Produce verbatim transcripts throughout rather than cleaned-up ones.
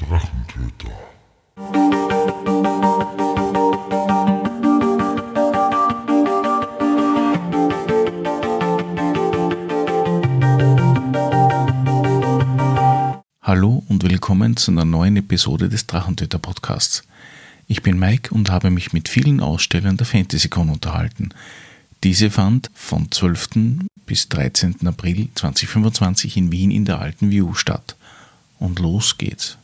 Drachentöter. Hallo und willkommen zu einer neuen Episode des Drachentöter Podcasts. Ich bin Mike und habe mich mit vielen Ausstellern der FantasyCon unterhalten. Diese fand von zwölften bis dreizehnten April zweitausendfünfundzwanzig in Wien in der Alten View statt. Und los geht's.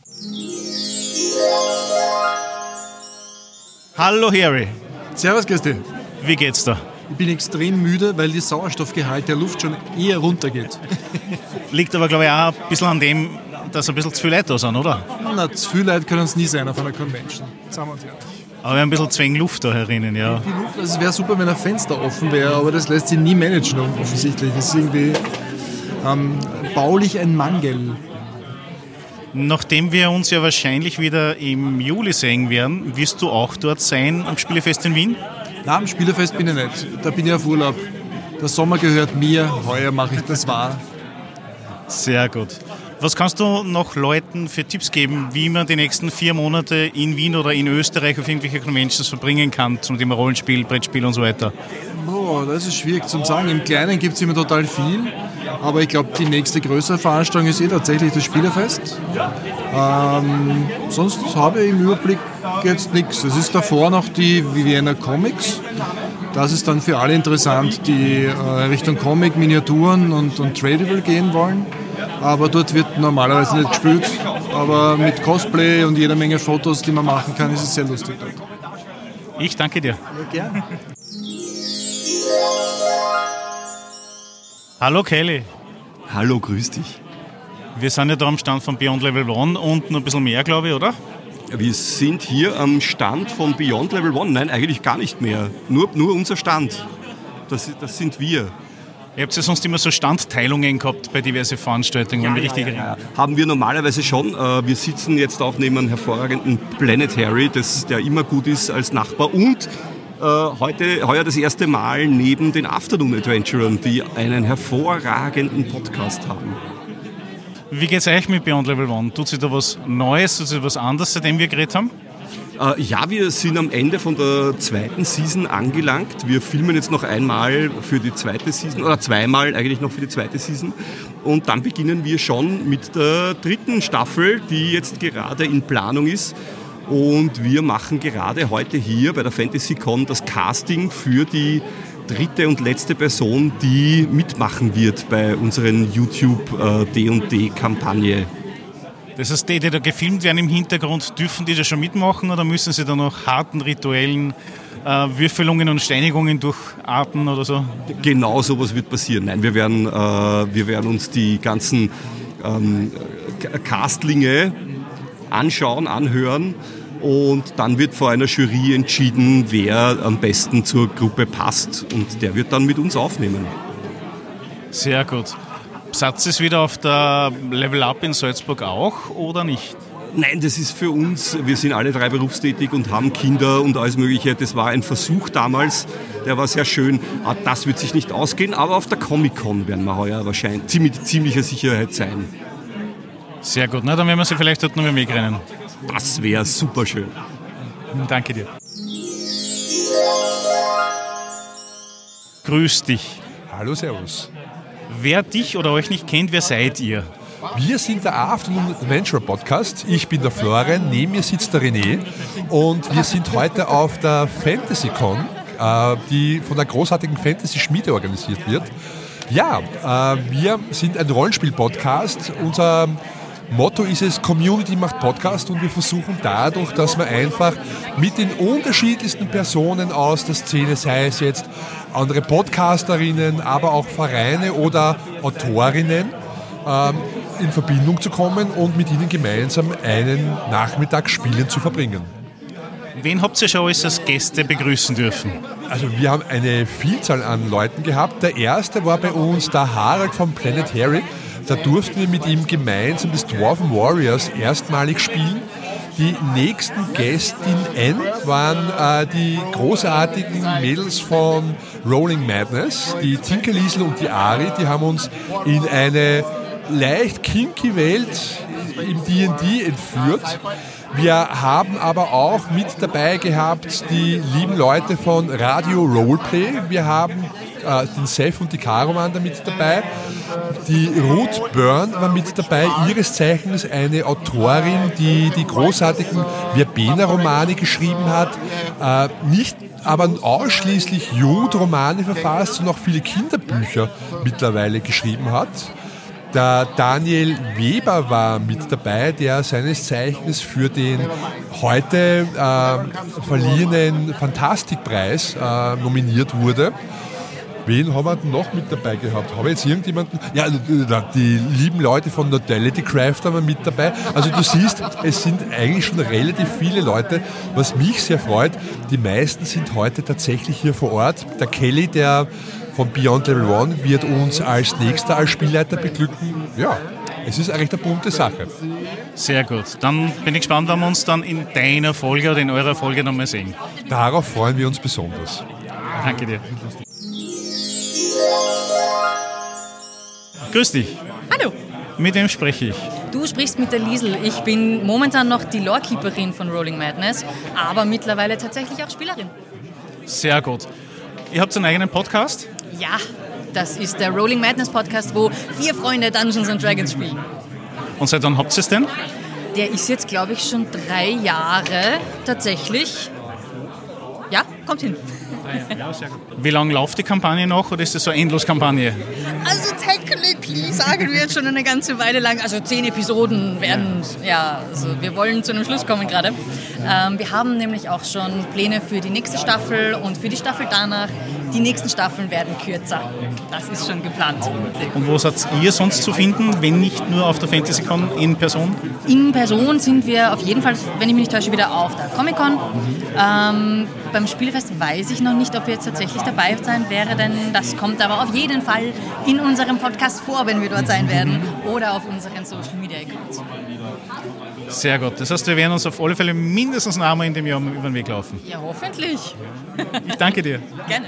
Hallo Harry. Servus, Christi. Wie geht's da? Ich bin extrem müde, weil der Sauerstoffgehalt der Luft schon eher runtergeht. Liegt aber, glaube ich, auch ein bisschen an dem, dass ein bisschen zu viele Leute da sind, oder? Na, zu viele Leute können es nie sein auf einer Convention. Sagen wir uns ehrlich. Aber wir haben ein bisschen zu wenig Luft da herinnen, ja. Die Luft, also es wäre super, wenn ein Fenster offen wäre, aber das lässt sich nie managen, offensichtlich. Das ist irgendwie ähm, baulich ein Mangel. Nachdem wir uns ja wahrscheinlich wieder im Juli sehen werden, wirst du auch dort sein am Spielefest in Wien? Nein, am Spielefest bin ich nicht. Da bin ich auf Urlaub. Der Sommer gehört mir, heuer mache ich das wahr. Sehr gut. Was kannst du noch Leuten für Tipps geben, wie man die nächsten vier Monate in Wien oder in Österreich auf irgendwelche Conventions verbringen kann, zum Thema Rollenspiel, Brettspiel und so weiter? Oh, das ist schwierig zu sagen. Im Kleinen gibt es immer total viel, aber ich glaube, die nächste größere Veranstaltung ist eh tatsächlich das Spielefest. Ähm, sonst habe ich im Überblick jetzt nichts. Es ist davor noch die Vienna Comics. Das ist dann für alle interessant, die äh, Richtung Comic, Miniaturen und, und Tradable gehen wollen. Aber dort wird normalerweise nicht gespielt. Aber mit Cosplay und jeder Menge Fotos, die man machen kann, ist es sehr lustig dort. Ich danke dir. Ja, gerne. Hallo Kelly. Hallo, grüß dich. Wir sind ja da am Stand von Beyond Level eins und noch ein bisschen mehr, glaube ich, oder? Wir sind hier am Stand von Beyond Level eins. Nein, eigentlich gar nicht mehr. Nur, nur unser Stand. Das, das sind wir. Ihr habt ja sonst immer so Standteilungen gehabt bei diversen Veranstaltungen, wenn ich richtig erinnere. Haben wir normalerweise schon. Wir sitzen jetzt auch neben einem hervorragenden Planetary, das, der immer gut ist als Nachbar. Und äh, heute, heuer das erste Mal neben den Afternoon Adventurern, die einen hervorragenden Podcast haben. Wie geht's euch mit Beyond Level eins? Tut sich da was Neues, tut sich was anderes, seitdem wir geredet haben? Äh, ja, wir sind am Ende von der zweiten Season angelangt. Wir filmen jetzt noch einmal für die zweite Season, oder zweimal eigentlich noch für die zweite Season. Und dann beginnen wir schon mit der dritten Staffel, die jetzt gerade in Planung ist. Und wir machen gerade heute hier bei der FantasyCon das Casting für die dritte und letzte Person, die mitmachen wird bei unseren YouTube-D und D-Kampagne. Das heißt, die, die da gefilmt werden im Hintergrund, dürfen die da schon mitmachen oder müssen sie da noch harten rituellen äh, Würfelungen und Steinigungen durcharten oder so? Genau sowas wird passieren. Nein, wir werden, äh, wir werden uns die ganzen ähm, Castlinge anschauen, anhören und dann wird vor einer Jury entschieden, wer am besten zur Gruppe passt und der wird dann mit uns aufnehmen. Sehr gut. Satz es wieder auf der Level Up in Salzburg auch oder nicht? Nein, das ist für uns, wir sind alle drei berufstätig und haben Kinder und alles Mögliche. Das war ein Versuch damals, der war sehr schön. Das wird sich nicht ausgehen, aber auf der Comic-Con werden wir heuer wahrscheinlich mit ziemlicher Sicherheit sein. Sehr gut, na, dann werden wir sie vielleicht dort noch mehr wegrennen. Das wäre super schön. Danke dir. Grüß dich. Hallo, servus. Wer dich oder euch nicht kennt, wer seid ihr? Wir sind der Afternoon Adventure Podcast. Ich bin der Florian, neben mir sitzt der René und wir sind heute auf der FantasyCon, äh, die von der großartigen Fantasy-Schmiede organisiert wird. Ja, äh, wir sind ein Rollenspiel-Podcast. Unser Motto ist es, Community macht Podcast und wir versuchen dadurch, dass wir einfach mit den unterschiedlichsten Personen aus der Szene, sei es jetzt andere Podcasterinnen, aber auch Vereine oder Autorinnen, ähm, in Verbindung zu kommen und mit ihnen gemeinsam einen Nachmittag spielen zu verbringen. Wen habt ihr schon alles als Gäste begrüßen dürfen? Also wir haben eine Vielzahl an Leuten gehabt. Der erste war bei uns der Harald vom Planetary. Da durften wir mit ihm gemeinsam des Dwarven Warriors erstmalig spielen. Die nächsten Gästinnen waren äh, die großartigen Mädels von Rolling Madness, die Tinkerliesel und die Ari. Die haben uns in eine leicht kinky Welt im D und D entführt. Wir haben aber auch mit dabei gehabt die lieben Leute von Radio Roleplay. Wir haben äh, den Seth und die Caro waren da mit dabei. Die Ruth Byrne war mit dabei, ihres Zeichens eine Autorin, die die großartigen Verbena-Romane geschrieben hat. Äh, nicht aber ausschließlich Jugendromane verfasst und auch viele Kinderbücher mittlerweile geschrieben hat. Der Daniel Weber war mit dabei, der seines Zeichens für den heute äh, verliehenen Fantastikpreis äh, nominiert wurde. Wen haben wir denn noch mit dabei gehabt? Habe ich jetzt irgendjemanden? Ja, die lieben Leute von Nodality Craft haben wir mit dabei. Also du siehst, es sind eigentlich schon relativ viele Leute, was mich sehr freut. Die meisten sind heute tatsächlich hier vor Ort. Der Kelly, der von Beyond Level One, wird uns als nächster als Spielleiter beglücken. Ja, es ist eigentlich eine bunte Sache. Sehr gut. Dann bin ich gespannt, wenn wir uns dann in deiner Folge oder in eurer Folge nochmal sehen. Darauf freuen wir uns besonders. Danke dir. Grüß dich. Hallo. Mit wem spreche ich? Du sprichst mit der Liesel. Ich bin momentan noch die Lorekeeperin von Rolling Madness, aber mittlerweile tatsächlich auch Spielerin. Sehr gut. Ihr habt einen eigenen Podcast? Ja, das ist der Rolling Madness Podcast, wo vier Freunde Dungeons and Dragons spielen. Und seit wann habt ihr es denn? Der ist jetzt, glaube ich, schon drei Jahre tatsächlich. Ja, kommt hin. Wie lange läuft die Kampagne noch oder ist das so eine Endlos-Kampagne? Also technically sagen wir jetzt schon eine ganze Weile lang, also zehn Episoden werden, ja, also wir wollen zu einem Schluss kommen gerade. Ähm, wir haben nämlich auch schon Pläne für die nächste Staffel und für die Staffel danach. Die nächsten Staffeln werden kürzer. Das ist schon geplant. Und wo seid ihr sonst zu finden, wenn nicht nur auf der FantasyCon in Person? In Person sind wir auf jeden Fall, wenn ich mich nicht täusche, wieder auf der Comic-Con. Ähm, beim Spielefest weiß ich noch nicht, ob wir jetzt tatsächlich dabei sein werden, denn das kommt aber auf jeden Fall in unserem Podcast vor, wenn wir dort sein werden, oder auf unseren Social-Media-Accounts. Sehr gut. Das heißt, wir werden uns auf alle Fälle mindestens einmal in dem Jahr über den Weg laufen. Ja, hoffentlich. Ich danke dir. Gerne.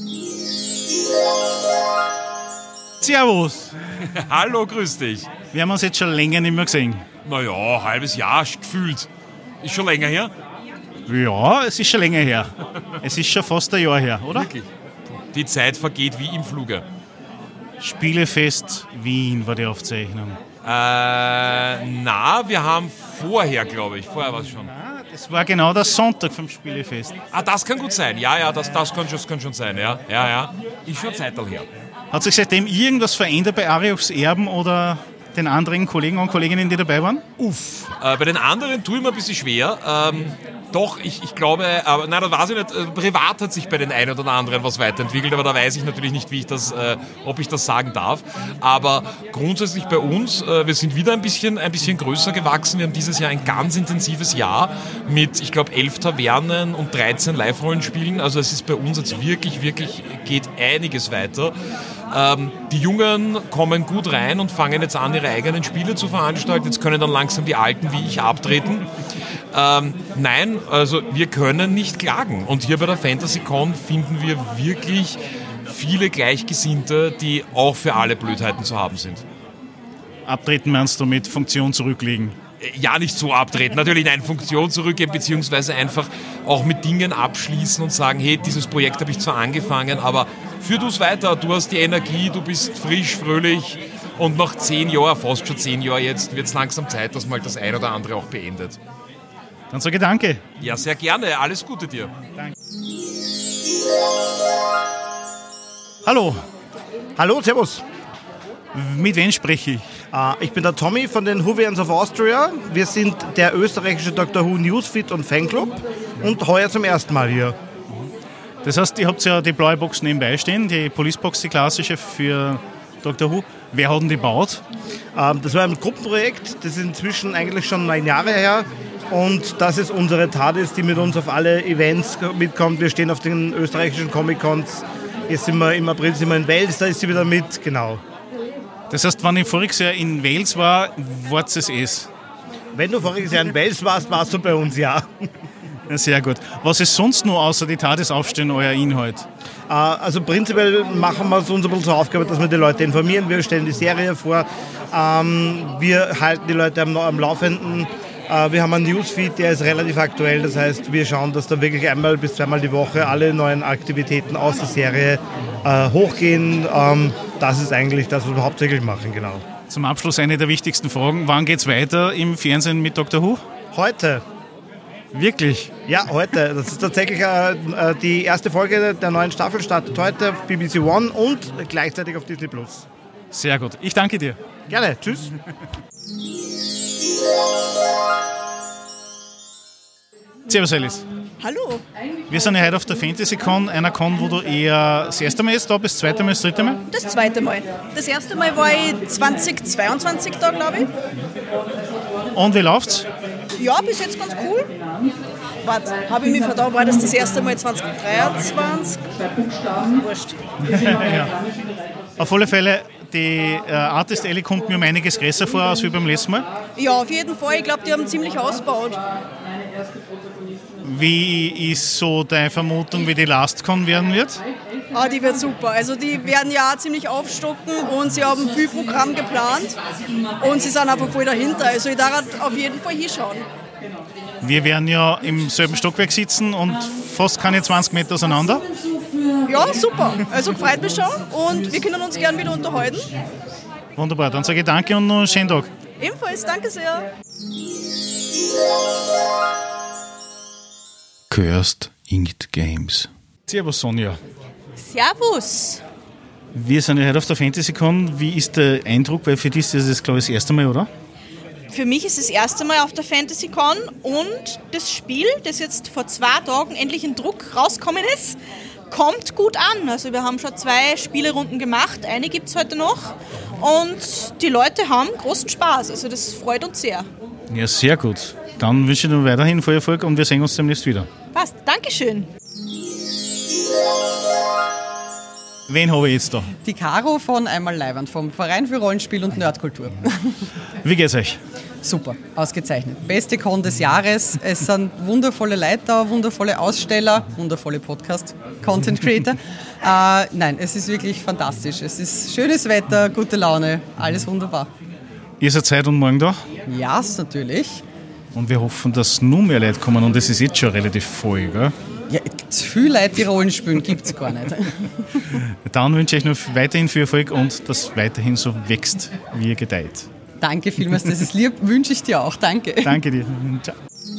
Servus. Hallo, grüß dich. Wir haben uns jetzt schon länger nicht mehr gesehen. Naja, halbes Jahr gefühlt. Ist schon länger her? Ja, es ist schon länger her. Es ist schon fast ein Jahr her, oder? Wirklich? Die Zeit vergeht wie im Fluge. Spielefest Wien war die Aufzeichnung. Äh, na, wir haben vorher, glaube ich. Vorher war es schon. Ah, das war genau der Sonntag vom Spielefest. Ah, das kann gut sein. Ja, ja, das, das, kann, schon, das kann schon sein. Ja, ja, ja. Ist schon Zeital her. Hat sich seitdem irgendwas verändert bei Ariochs Erben oder den anderen Kollegen und Kolleginnen, die dabei waren? Uff. Äh, bei den anderen tue ich mir ein bisschen schwer. Ähm, Doch, ich, ich glaube, aber nein, das weiß ich nicht. Privat hat sich bei den einen oder anderen was weiterentwickelt, aber da weiß ich natürlich nicht, wie ich das, äh, ob ich das sagen darf. Aber grundsätzlich bei uns, äh, wir sind wieder ein bisschen, ein bisschen größer gewachsen. Wir haben dieses Jahr ein ganz intensives Jahr mit, ich glaube, elf Tavernen und dreizehn Live-Rollenspielen. Also es ist bei uns jetzt wirklich, wirklich, geht einiges weiter. Ähm, die Jungen kommen gut rein und fangen jetzt an, ihre eigenen Spiele zu veranstalten. Jetzt können dann langsam die Alten wie ich abtreten. Ähm, nein, also wir können nicht klagen. Und hier bei der FantasyCon finden wir wirklich viele Gleichgesinnte, die auch für alle Blödheiten zu haben sind. Abtreten meinst du mit Funktion zurücklegen? Ja, nicht so abtreten. Natürlich, nein, Funktion zurückgeben, beziehungsweise einfach auch mit Dingen abschließen und sagen, hey, dieses Projekt habe ich zwar angefangen, aber führ du es weiter, du hast die Energie, du bist frisch, fröhlich und nach zehn Jahren, fast schon zehn Jahre jetzt, wird es langsam Zeit, dass mal das ein oder andere auch beendet. Dann sage ich danke. Ja, sehr gerne. Alles Gute dir. Danke. Hallo. Hallo, servus. Mit wem spreche ich? Uh, ich bin der Tommy von den Whovians of Austria. Wir sind der österreichische Doctor Who Newsfeed und Fanclub und heuer zum ersten Mal hier. Das heißt, ihr habt ja die blaue Box nebenbei stehen, die Policebox, die klassische für Doctor Who. Wer hat denn die gebaut? Uh, das war ein Gruppenprojekt, das ist inzwischen eigentlich schon neun Jahre her. Und das ist unsere TARDIS, die mit uns auf alle Events mitkommt. Wir stehen auf den österreichischen Comic-Cons. Jetzt sind wir im April sind wir in Wales, da ist sie wieder mit, genau. Das heißt, wenn ich voriges Jahr in Wales war, wart es es? Wenn du voriges Jahr in Wales warst, warst du bei uns, ja. Ja, sehr gut. Was ist sonst nur außer die TARDIS aufstehen euer Inhalt? Also prinzipiell machen wir es uns ein bisschen zur Aufgabe, dass wir die Leute informieren. Wir stellen die Serie vor. Ähm, wir halten die Leute am, am Laufenden. Äh, wir haben einen Newsfeed, der ist relativ aktuell. Das heißt, wir schauen, dass da wirklich einmal bis zweimal die Woche alle neuen Aktivitäten aus der Serie äh, hochgehen. Ähm, das ist eigentlich das, was wir hauptsächlich machen, genau. Zum Abschluss eine der wichtigsten Fragen. Wann geht's weiter im Fernsehen mit Doktor Who? Heute. Wirklich? Ja, heute. Das ist tatsächlich äh, die erste Folge der neuen Staffel, startet heute auf B B C One und gleichzeitig auf Disney Plus. Sehr gut. Ich danke dir. Gerne. Tschüss. Servus Alice. Hallo. Wir sind ja heute auf der FantasyCon, einer Con, wo du eher das erste Mal jetzt da bist, das zweite Mal, das dritte Mal? Das zweite Mal. Das erste Mal war ich zweitausendzweiundzwanzig da, glaube ich. Und wie läuft's? Ja, bis jetzt ganz cool. Warte, habe ich mich verdammt, war das das erste Mal zweitausenddreiundzwanzig? Wurscht. Ja. Auf alle Fälle, die äh, Artist Alley kommt mir um einiges größer vor als wie beim letzten Mal. Ja, auf jeden Fall. Ich glaube, die haben ziemlich ausgebaut. Wie ist so deine Vermutung, wie die LastCon werden wird? Ah, die wird super. Also die werden ja auch ziemlich aufstocken und sie haben viel Programm geplant und sie sind einfach voll dahinter. Also ich darf auf jeden Fall hinschauen. Wir werden ja im selben Stockwerk sitzen und fast keine zwanzig Meter auseinander. Ja, super. Also freut mich schon und wir können uns gern wieder unterhalten. Wunderbar, dann sage ich danke und noch einen schönen Tag. Ebenfalls, danke sehr. Cursed Inked Games. Servus Sonja. Servus. Wir sind ja heute auf der FantasyCon. Wie ist der Eindruck? Weil für dich ist das, glaube ich, das erste Mal, oder? Für mich ist es das erste Mal auf der FantasyCon und das Spiel, das jetzt vor zwei Tagen endlich in Druck rausgekommen ist, kommt gut an. Also wir haben schon zwei Spielerunden gemacht, eine gibt es heute noch und die Leute haben großen Spaß. Also das freut uns sehr. Ja, sehr gut. Dann wünsche ich dir weiterhin viel Erfolg und wir sehen uns demnächst wieder. Passt, Dankeschön. Wen habe ich jetzt da? Die Caro von Einmal Leiwand, vom Verein für Rollenspiel und Nerdkultur. Wie geht's euch? Super, ausgezeichnet. Beste Con des Jahres. Es sind wundervolle Leute da, wundervolle Aussteller, wundervolle Podcast-Content-Creator. äh, nein, es ist wirklich fantastisch. Es ist schönes Wetter, gute Laune, alles wunderbar. Ihr seid heute und morgen da? Ja, natürlich. Und wir hoffen, dass nur mehr Leute kommen und es ist jetzt schon relativ voll, gell? Ja, zu viele Leute, die Rollen spielen, gibt es gar nicht. Dann wünsche ich euch noch weiterhin viel Erfolg und dass weiterhin so wächst, wie ihr gedeiht. Danke vielmals, das ist lieb, wünsche ich dir auch. Danke. Danke dir. Ciao.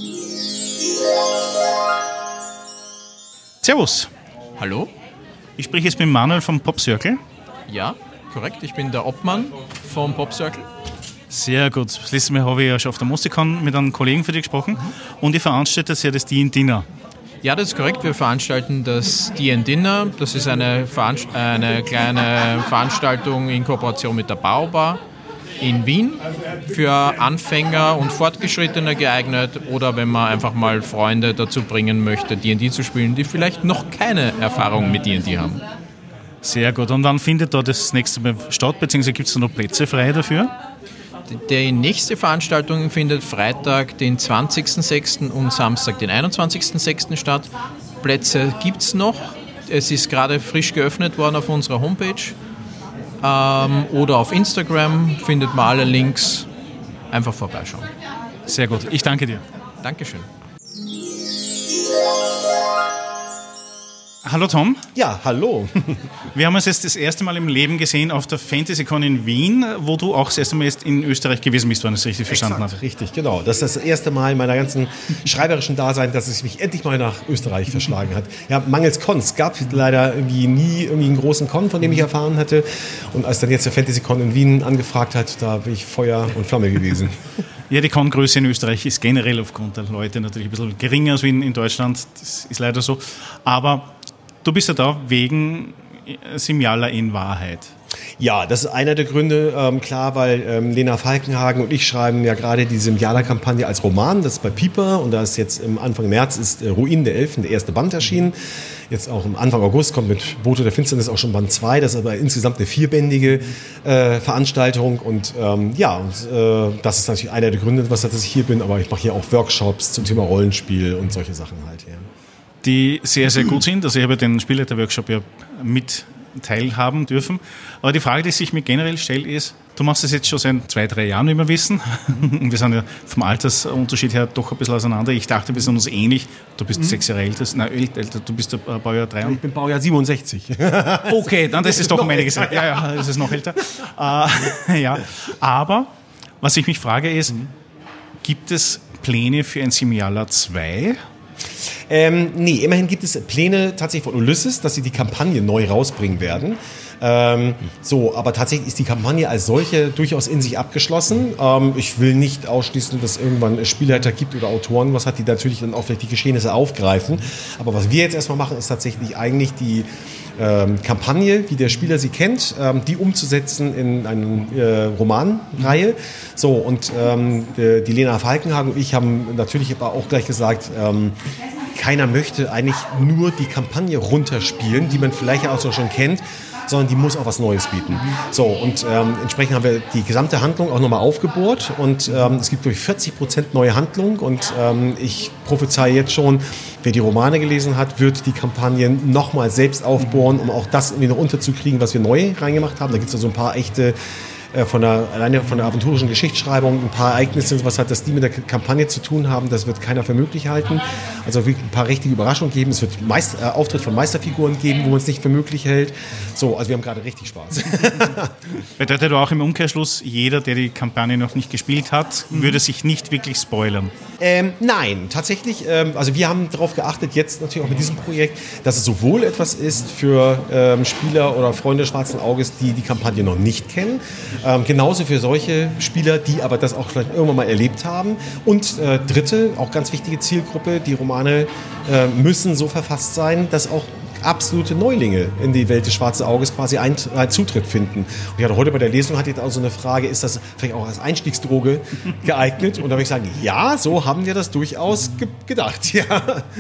Servus. Hallo. Ich spreche jetzt mit Manuel vom Pop Circle. Ja, korrekt. Ich bin der Obmann vom Pop Circle. Sehr gut. Das letzte Mal habe ich ja schon auf der Musicon mit einem Kollegen für dich gesprochen. Und ihr veranstaltet ja das D and D-Dinner. Ja, das ist korrekt. Wir veranstalten das D and D-Dinner. Das ist eine, Veranst- eine kleine Veranstaltung in Kooperation mit der Baubar in Wien. Für Anfänger und Fortgeschrittene geeignet oder wenn man einfach mal Freunde dazu bringen möchte, D and D zu spielen, die vielleicht noch keine Erfahrung mit D and D haben. Sehr gut. Und wann findet da das nächste Mal statt, beziehungsweise gibt es da noch Plätze frei dafür? Die nächste Veranstaltung findet Freitag, den zwanzigsten sechsten und Samstag, den einundzwanzigsten sechsten statt. Plätze gibt es noch. Es ist gerade frisch geöffnet worden auf unserer Homepage. Ähm, oder auf Instagram findet man alle Links. Einfach vorbeischauen. Sehr gut. Ich danke dir. Dankeschön. Hallo Tom. Ja, hallo. Wir haben uns jetzt das erste Mal im Leben gesehen auf der FantasyCon in Wien, wo du auch das erste Mal jetzt in Österreich gewesen bist, wenn ich es richtig verstanden habe. Richtig, genau. Das ist das erste Mal in meiner ganzen schreiberischen Dasein, dass es mich endlich mal nach Österreich verschlagen hat. Ja, mangels Cons. Gab leider irgendwie nie irgendwie einen großen Con, von dem ich erfahren hatte. Und als dann jetzt der FantasyCon in Wien angefragt hat, da bin ich Feuer und Flamme gewesen. Ja, die Con-Größe in Österreich ist generell aufgrund der Leute natürlich ein bisschen geringer als in Deutschland. Das ist leider so. Aber du bist ja da wegen Simjala in Wahrheit. Ja, das ist einer der Gründe, ähm, klar, weil ähm, Lena Falkenhagen und ich schreiben ja gerade die Simjala-Kampagne als Roman, das ist bei Piper und da ist jetzt im Anfang März ist äh, Ruinen der Elfen, der erste Band erschienen. Jetzt auch im Anfang August kommt mit Bote der Finsternis auch schon Band zwei, das ist aber insgesamt eine vierbändige äh, Veranstaltung und ähm, ja, und, äh, das ist natürlich einer der Gründe, was dass ich hier bin, aber ich mache hier auch Workshops zum Thema Rollenspiel und solche Sachen halt, ja. Die sehr, sehr gut sind. Also ich habe den Spielleiter-Workshop ja mit teilhaben dürfen. Aber die Frage, die sich mir generell stellt, ist, Du machst das jetzt schon seit zwei, drei Jahren, wie wir wissen. Und wir sind ja vom Altersunterschied her doch ein bisschen auseinander. Ich dachte, wir sind uns ähnlich. Du bist mhm. sechs Jahre älter, nein, älter, du bist äh, Baujahr drei. Ich bin Baujahr siebenundsechzig. Okay, dann das ist doch um einiges. Ja, ja, das ist noch älter. Äh, ja. Aber, was ich mich frage ist, mhm. gibt es Pläne für ein Simiala zwei? Ähm, nee, immerhin gibt es Pläne tatsächlich von Ulysses, dass sie die Kampagne neu rausbringen werden. Ähm, so, aber tatsächlich ist die Kampagne als solche durchaus in sich abgeschlossen. Ähm, ich will nicht ausschließen, dass irgendwann Spielleiter gibt oder Autoren, was hat, die natürlich dann auch vielleicht die Geschehnisse aufgreifen. Aber was wir jetzt erstmal machen, ist tatsächlich eigentlich die ähm, Kampagne, wie der Spieler sie kennt, ähm, die umzusetzen in eine äh, Romanreihe. So, und ähm, die Lena Falkenhagen und ich haben natürlich aber auch gleich gesagt, ähm, keiner möchte eigentlich nur die Kampagne runterspielen, die man vielleicht auch schon kennt, sondern die muss auch was Neues bieten. So, und ähm, entsprechend haben wir die gesamte Handlung auch nochmal aufgebohrt und ähm, es gibt, glaube ich, vierzig Prozent neue Handlung und ähm, ich prophezeie jetzt schon, wer die Romane gelesen hat, wird die Kampagnen nochmal selbst aufbohren, um auch das irgendwie noch unterzukriegen, was wir neu reingemacht haben. Da gibt es ja so ein paar echte von der, alleine von der aventurischen Geschichtsschreibung ein paar Ereignisse, was hat das die mit der Kampagne zu tun haben, das wird keiner für möglich halten. Also wirklich ein paar richtige Überraschungen geben. Es wird Meist, äh, Auftritt von Meisterfiguren geben, wo man es nicht für möglich hält. So, also wir haben gerade richtig Spaß. Bedeutet auch im Umkehrschluss, jeder, der die Kampagne noch nicht gespielt hat, mhm. würde sich nicht wirklich spoilern? Ähm, nein, tatsächlich, ähm, also wir haben darauf geachtet, jetzt natürlich auch mit diesem Projekt, dass es sowohl etwas ist für ähm, Spieler oder Freunde Schwarzen Auges, die die Kampagne noch nicht kennen, Ähm, genauso für solche Spieler, die aber das auch vielleicht irgendwann mal erlebt haben. Und äh, dritte, auch ganz wichtige Zielgruppe, die Romane äh, müssen so verfasst sein, dass auch absolute Neulinge in die Welt des Schwarzen Auges quasi einen Zutritt finden. Und ich hatte heute bei der Lesung hatte ich auch so eine Frage, ist das vielleicht auch als Einstiegsdroge geeignet? Und da würde ich sagen, ja, so haben wir das durchaus ge- gedacht. Ja.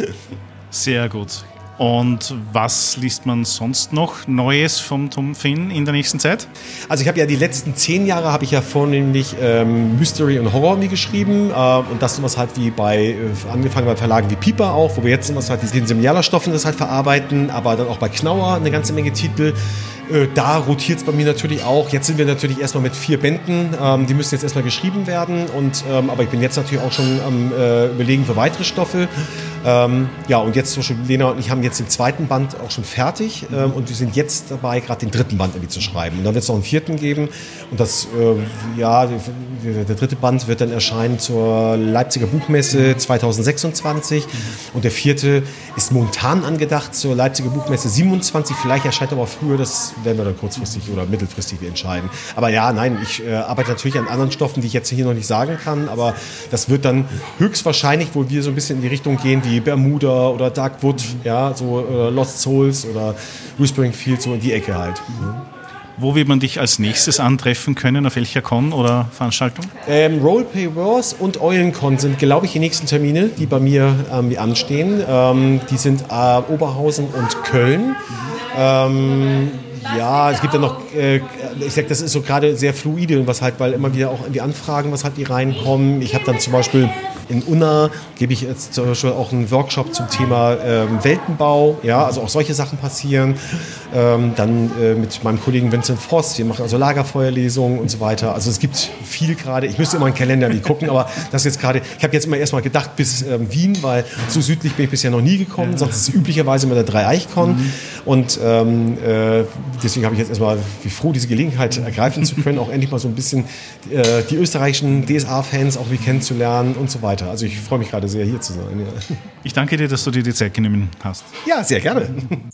Sehr gut. Und was liest man sonst noch Neues vom Tom Finn in der nächsten Zeit? Also ich habe ja die letzten zehn Jahre habe ich ja vornehmlich ähm, Mystery und Horror irgendwie geschrieben äh, und das sowas halt wie bei, äh, angefangen bei Verlagen wie Piper auch, wo wir jetzt sowas halt diesen Semiala-Stoffen das halt verarbeiten, aber dann auch bei Knauer eine ganze Menge Titel. Äh, da rotiert es bei mir natürlich auch. Jetzt sind wir natürlich erstmal mit vier Bänden, ähm, die müssen jetzt erstmal geschrieben werden und ähm, aber ich bin jetzt natürlich auch schon am äh, Überlegen für weitere Stoffe. Ähm, ja, und jetzt zum Beispiel Lena und ich haben jetzt den zweiten Band auch schon fertig ähm, und wir sind jetzt dabei, gerade den dritten Band irgendwie zu schreiben. Und dann wird es noch einen vierten geben und das, äh, ja, der, der dritte Band wird dann erscheinen zur Leipziger Buchmesse zwanzig sechsundzwanzig und der vierte ist momentan angedacht zur Leipziger Buchmesse siebenundzwanzig, vielleicht erscheint aber auch früher, das werden wir dann kurzfristig oder mittelfristig entscheiden. Aber ja, nein, ich äh, arbeite natürlich an anderen Stoffen, die ich jetzt hier noch nicht sagen kann, aber das wird dann höchstwahrscheinlich, wo wir so ein bisschen in die Richtung gehen, wie Bermuda oder Darkwood, ja, so äh, Lost Souls oder Whispering Field, so in die Ecke halt. Mhm. Wo wird man dich als nächstes antreffen können? Auf welcher Con oder Veranstaltung? Ähm, Roleplay Wars und Eulencon sind, glaube ich, die nächsten Termine, die bei mir ähm, anstehen. Ähm, die sind äh, Oberhausen und Köln. Mhm. Ähm, Ja, es gibt dann noch, äh, ich sag, das ist so gerade sehr fluide, was halt, weil immer wieder auch in die Anfragen, was halt die reinkommen. Ich habe dann zum Beispiel in Unna, gebe ich jetzt zum Beispiel auch einen Workshop zum Thema ähm, Weltenbau, ja, also auch solche Sachen passieren. Ähm, dann äh, mit meinem Kollegen Vincent Voss, wir machen also Lagerfeuerlesungen und so weiter. Also es gibt viel gerade, ich müsste immer einen Kalender nicht gucken, aber das jetzt gerade, ich habe jetzt immer erstmal gedacht bis ähm, Wien, weil so südlich bin ich bisher noch nie gekommen, ja. Sonst ist es üblicherweise immer der Dreieichkon mhm. und ähm, äh, deswegen habe ich jetzt erstmal, wie froh, diese Gelegenheit ergreifen zu können, auch endlich mal so ein bisschen äh, die österreichischen D S A-Fans auch wie kennenzulernen und so weiter. Also ich freue mich gerade sehr, hier zu sein. Ja. Ich danke dir, dass du dir die Zeit genommen hast. Ja, sehr gerne.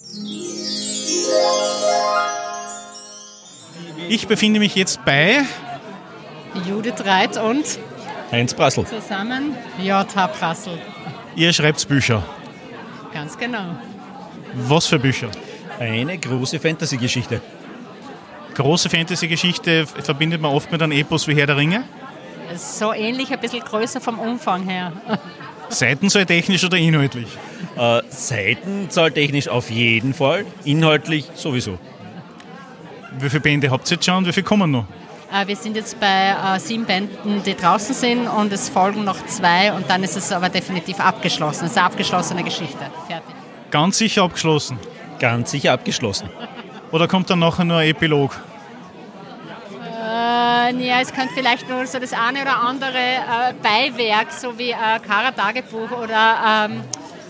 Ich befinde mich jetzt bei Judith Reit und Heinz Brassel. Zusammen J H Brassel. Ihr schreibt Bücher. Ganz genau. Was für Bücher? Eine große Fantasy-Geschichte. Große Fantasy-Geschichte verbindet man oft mit einem Epos wie Herr der Ringe? So ähnlich, ein bisschen größer vom Umfang her. Seitenzahl technisch oder inhaltlich? Äh, Seitenzahl technisch auf jeden Fall, inhaltlich sowieso. Wie viele Bände habt ihr jetzt schon und wie viele kommen noch? Äh, wir sind jetzt bei äh, sieben Bänden, die draußen sind und es folgen noch zwei und dann ist es aber definitiv abgeschlossen. Es ist eine abgeschlossene Geschichte. Fertig. Ganz sicher abgeschlossen? Ganz sicher abgeschlossen. Oder kommt dann nachher nur ein Epilog? Äh, Äh, ja, es könnte vielleicht nur so das eine oder andere äh, Beiwerk, so wie äh, Kara-Tagebuch oder ähm,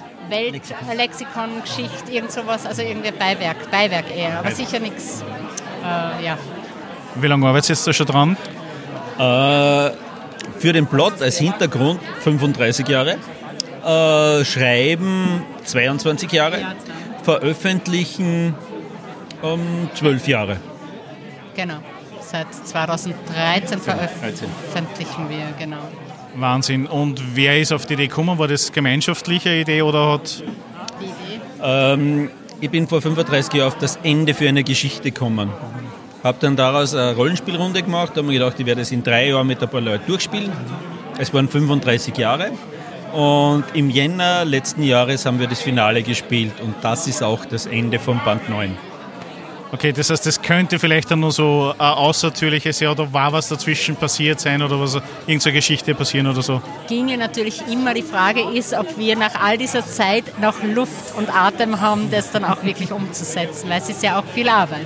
Weltlexikon-Geschichte, irgend sowas, also irgendwie Beiwerk, Beiwerk eher, aber sicher nichts, äh, ja. Wie lange arbeitest du schon dran? Äh, für den Plot als Hintergrund fünfunddreißig Jahre, äh, Schreiben zweiundzwanzig Jahre, veröffentlichen ähm, zwölf Jahre. Genau, seit zweitausenddreizehn veröffentlichen wir, genau. Wahnsinn. Und wer ist auf die Idee gekommen? War das gemeinschaftliche Idee oder hat... Die Idee? Ähm, ich bin vor fünfunddreißig Jahren auf das Ende für eine Geschichte gekommen. Habe dann daraus eine Rollenspielrunde gemacht, habe mir gedacht, ich werde es in drei Jahren mit ein paar Leuten durchspielen. Es waren fünfunddreißig Jahre und im Jänner letzten Jahres haben wir das Finale gespielt und das ist auch das Ende von Band neun. Okay, das heißt, das könnte vielleicht dann nur so ein außertürliches Jahr oder war was dazwischen passiert sein oder was, irgendeine Geschichte passieren oder so? Ginge natürlich immer. Die Frage ist, ob wir nach all dieser Zeit noch Luft und Atem haben, das dann auch wirklich umzusetzen, weil es ist ja auch viel Arbeit.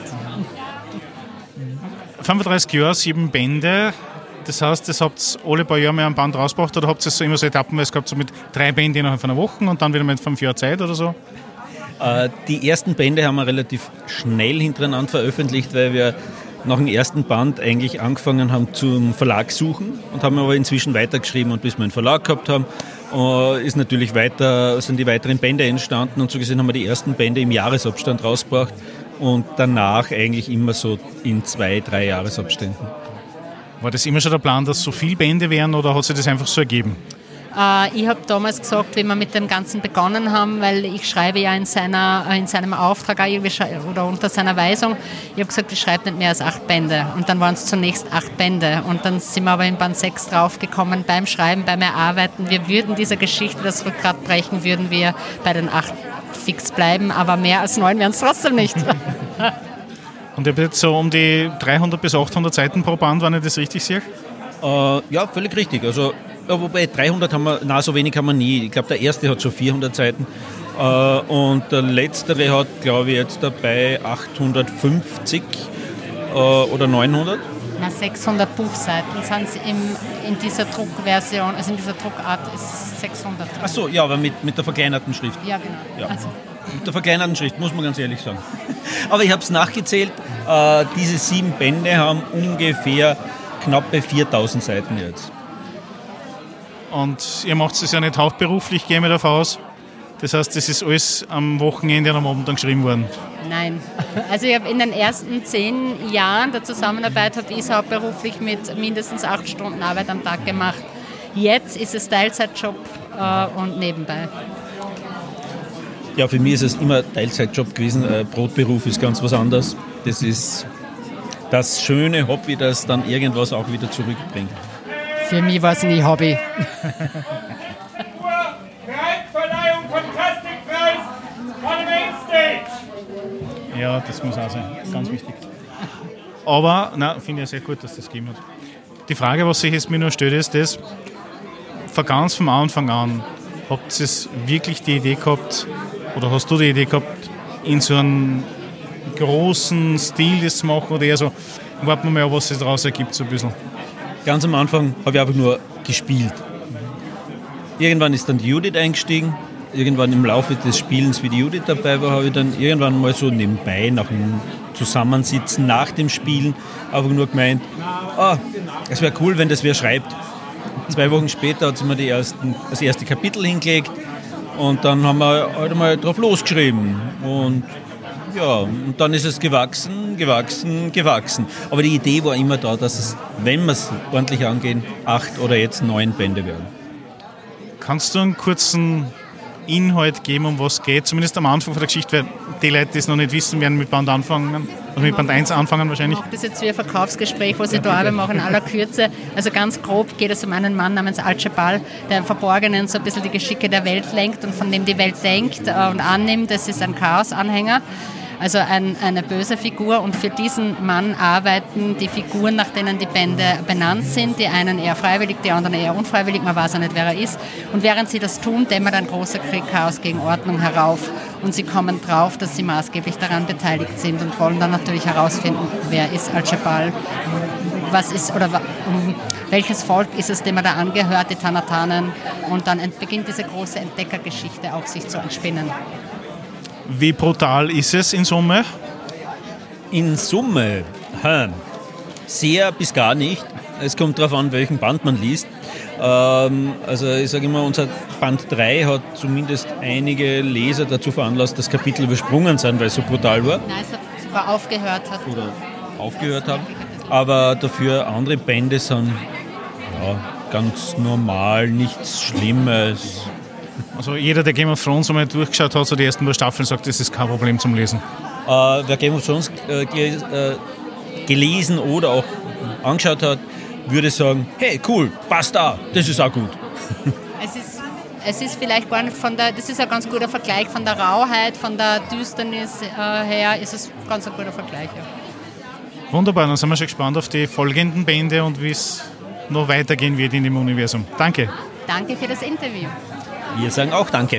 fünfunddreißig Jahre, sieben Bände. Das heißt, das habt ihr alle paar Jahre mal ein Band rausgebracht oder habt ihr es so immer so etappenweise gehabt, so mit drei Bänden innerhalb von einer Woche und dann wieder mit fünf Jahren Zeit oder so? Die ersten Bände haben wir relativ schnell hintereinander veröffentlicht, weil wir nach dem ersten Band eigentlich angefangen haben zum Verlag suchen und haben aber inzwischen weitergeschrieben und bis wir einen Verlag gehabt haben, ist natürlich weiter, sind die weiteren Bände entstanden und so gesehen haben wir die ersten Bände im Jahresabstand rausgebracht und danach eigentlich immer so in zwei, drei Jahresabständen. War das immer schon der Plan, dass so viele Bände wären oder hat sich das einfach so ergeben? Äh, ich habe damals gesagt, wie wir mit dem Ganzen begonnen haben, weil ich schreibe ja in, seiner, in seinem Auftrag auch irgendwie oder unter seiner Weisung, ich habe gesagt, ich schreibe nicht mehr als acht Bände und dann waren es zunächst acht Bände und dann sind wir aber in Band sechs draufgekommen, beim Schreiben, beim Erarbeiten, wir würden dieser Geschichte das Rückgrat brechen, würden wir bei den acht fix bleiben, aber mehr als neun wären es trotzdem nicht. Und ihr habt jetzt so um die dreihundert bis achthundert Seiten pro Band, wenn ich das richtig sehe? Äh, ja, völlig richtig. Also, ja, wobei dreihundert haben wir, na so wenig haben wir nie. Ich glaube, der erste hat schon vierhundert Seiten äh, und der letztere hat, glaube ich, jetzt dabei achthundertfünfzig äh, oder neunhundert. Na, sechshundert Buchseiten sind es in dieser Druckversion, also in dieser Druckart ist es sechshundert. Ach so, ja, aber mit, mit der verkleinerten Schrift. Ja, genau. Ja. Also. Mit der verkleinerten Schrift, muss man ganz ehrlich sagen. Aber ich habe es nachgezählt, äh, diese sieben Bände haben ungefähr knappe viertausend Seiten jetzt. Und ihr macht es ja nicht hauptberuflich, gehe ich mir davon aus. Das heißt, das ist alles am Wochenende und am Abend dann geschrieben worden? Nein. Also ich habe in den ersten zehn Jahren der Zusammenarbeit habe ich es hauptberuflich mit mindestens acht Stunden Arbeit am Tag gemacht. Jetzt ist es Teilzeitjob äh, und nebenbei. Ja, für mich ist es immer Teilzeitjob gewesen. Äh, Brotberuf ist ganz was anderes. Das ist das schöne Hobby, das dann irgendwas auch wieder zurückbringt. Für mich war es nie Hobby. Ja, das muss auch sein. Ganz wichtig. Aber, na, finde ich sehr gut, dass das gegeben hat. Die Frage, was sich jetzt mir nur stellt, ist das, von ganz vom Anfang an, habt ihr wirklich die Idee gehabt, oder hast du die Idee gehabt, in so einem großen Stil das zu machen, oder eher so, warten wir mal, was sich daraus ergibt, so ein bisschen? Ganz am Anfang habe ich einfach nur gespielt. Irgendwann ist dann die Judith eingestiegen. Irgendwann im Laufe des Spielens, wie die Judith dabei war, habe ich dann irgendwann mal so nebenbei nach dem Zusammensitzen nach dem Spielen einfach nur gemeint, ah, es wäre cool, wenn das wer schreibt. Zwei Wochen später hat sie mir die ersten, das erste Kapitel hingelegt und dann haben wir halt mal drauf losgeschrieben. Und ja, und dann ist es gewachsen, gewachsen, gewachsen. Aber die Idee war immer da, dass es, wenn wir es ordentlich angehen, acht oder jetzt neun Bände werden. Kannst du einen kurzen Inhalt geben, um was es geht, zumindest am Anfang von der Geschichte, weil die Leute, die es noch nicht wissen, werden mit Band anfangen, also mit Band eins anfangen wahrscheinlich. Das ist jetzt wie ein Verkaufsgespräch, was ich da aber mache in aller Kürze. Also ganz grob geht es um einen Mann namens Al-Jabal, der im Verborgenen so ein bisschen die Geschicke der Welt lenkt und von dem die Welt denkt und annimmt. Das ist ein Chaos-Anhänger. Also ein, eine böse Figur und für diesen Mann arbeiten die Figuren, nach denen die Bände benannt sind. Die einen eher freiwillig, die anderen eher unfreiwillig, man weiß ja nicht, wer er ist. Und während sie das tun, dämmert ein großer Krieg Chaos gegen Ordnung herauf. Und sie kommen drauf, dass sie maßgeblich daran beteiligt sind und wollen dann natürlich herausfinden, wer ist Al-Jabal was ist, oder um welches Volk ist es, dem er da angehört, die Tanatanen. Und dann beginnt diese große Entdeckergeschichte auch sich zu entspinnen. Wie brutal ist es in Summe? In Summe? Hm, sehr bis gar nicht. Es kommt darauf an, welchen Band man liest. Ähm, also ich sage immer, unser Band drei hat zumindest einige Leser dazu veranlasst, das Kapitel übersprungen sind, weil es so brutal war. Nein, es hat sogar aufgehört hat. Oder aufgehört haben. Aber dafür andere Bände sind ja, ganz normal, nichts Schlimmes. Also jeder, der Game of Thrones einmal durchgeschaut hat, so die ersten paar Staffeln, sagt, das ist kein Problem zum Lesen. Äh, wer Game of Thrones äh, ge- äh, gelesen oder auch angeschaut hat, würde sagen, hey, cool, passt da, das ist auch gut. Es ist, es ist vielleicht gar nicht von der, das ist ein ganz guter Vergleich, von der Rauheit, von der Düsternis äh, her ist es ganz ein guter Vergleich. Ja. Wunderbar, dann sind wir schon gespannt auf die folgenden Bände und wie es noch weitergehen wird in dem Universum. Danke. Danke für das Interview. Wir sagen auch Danke.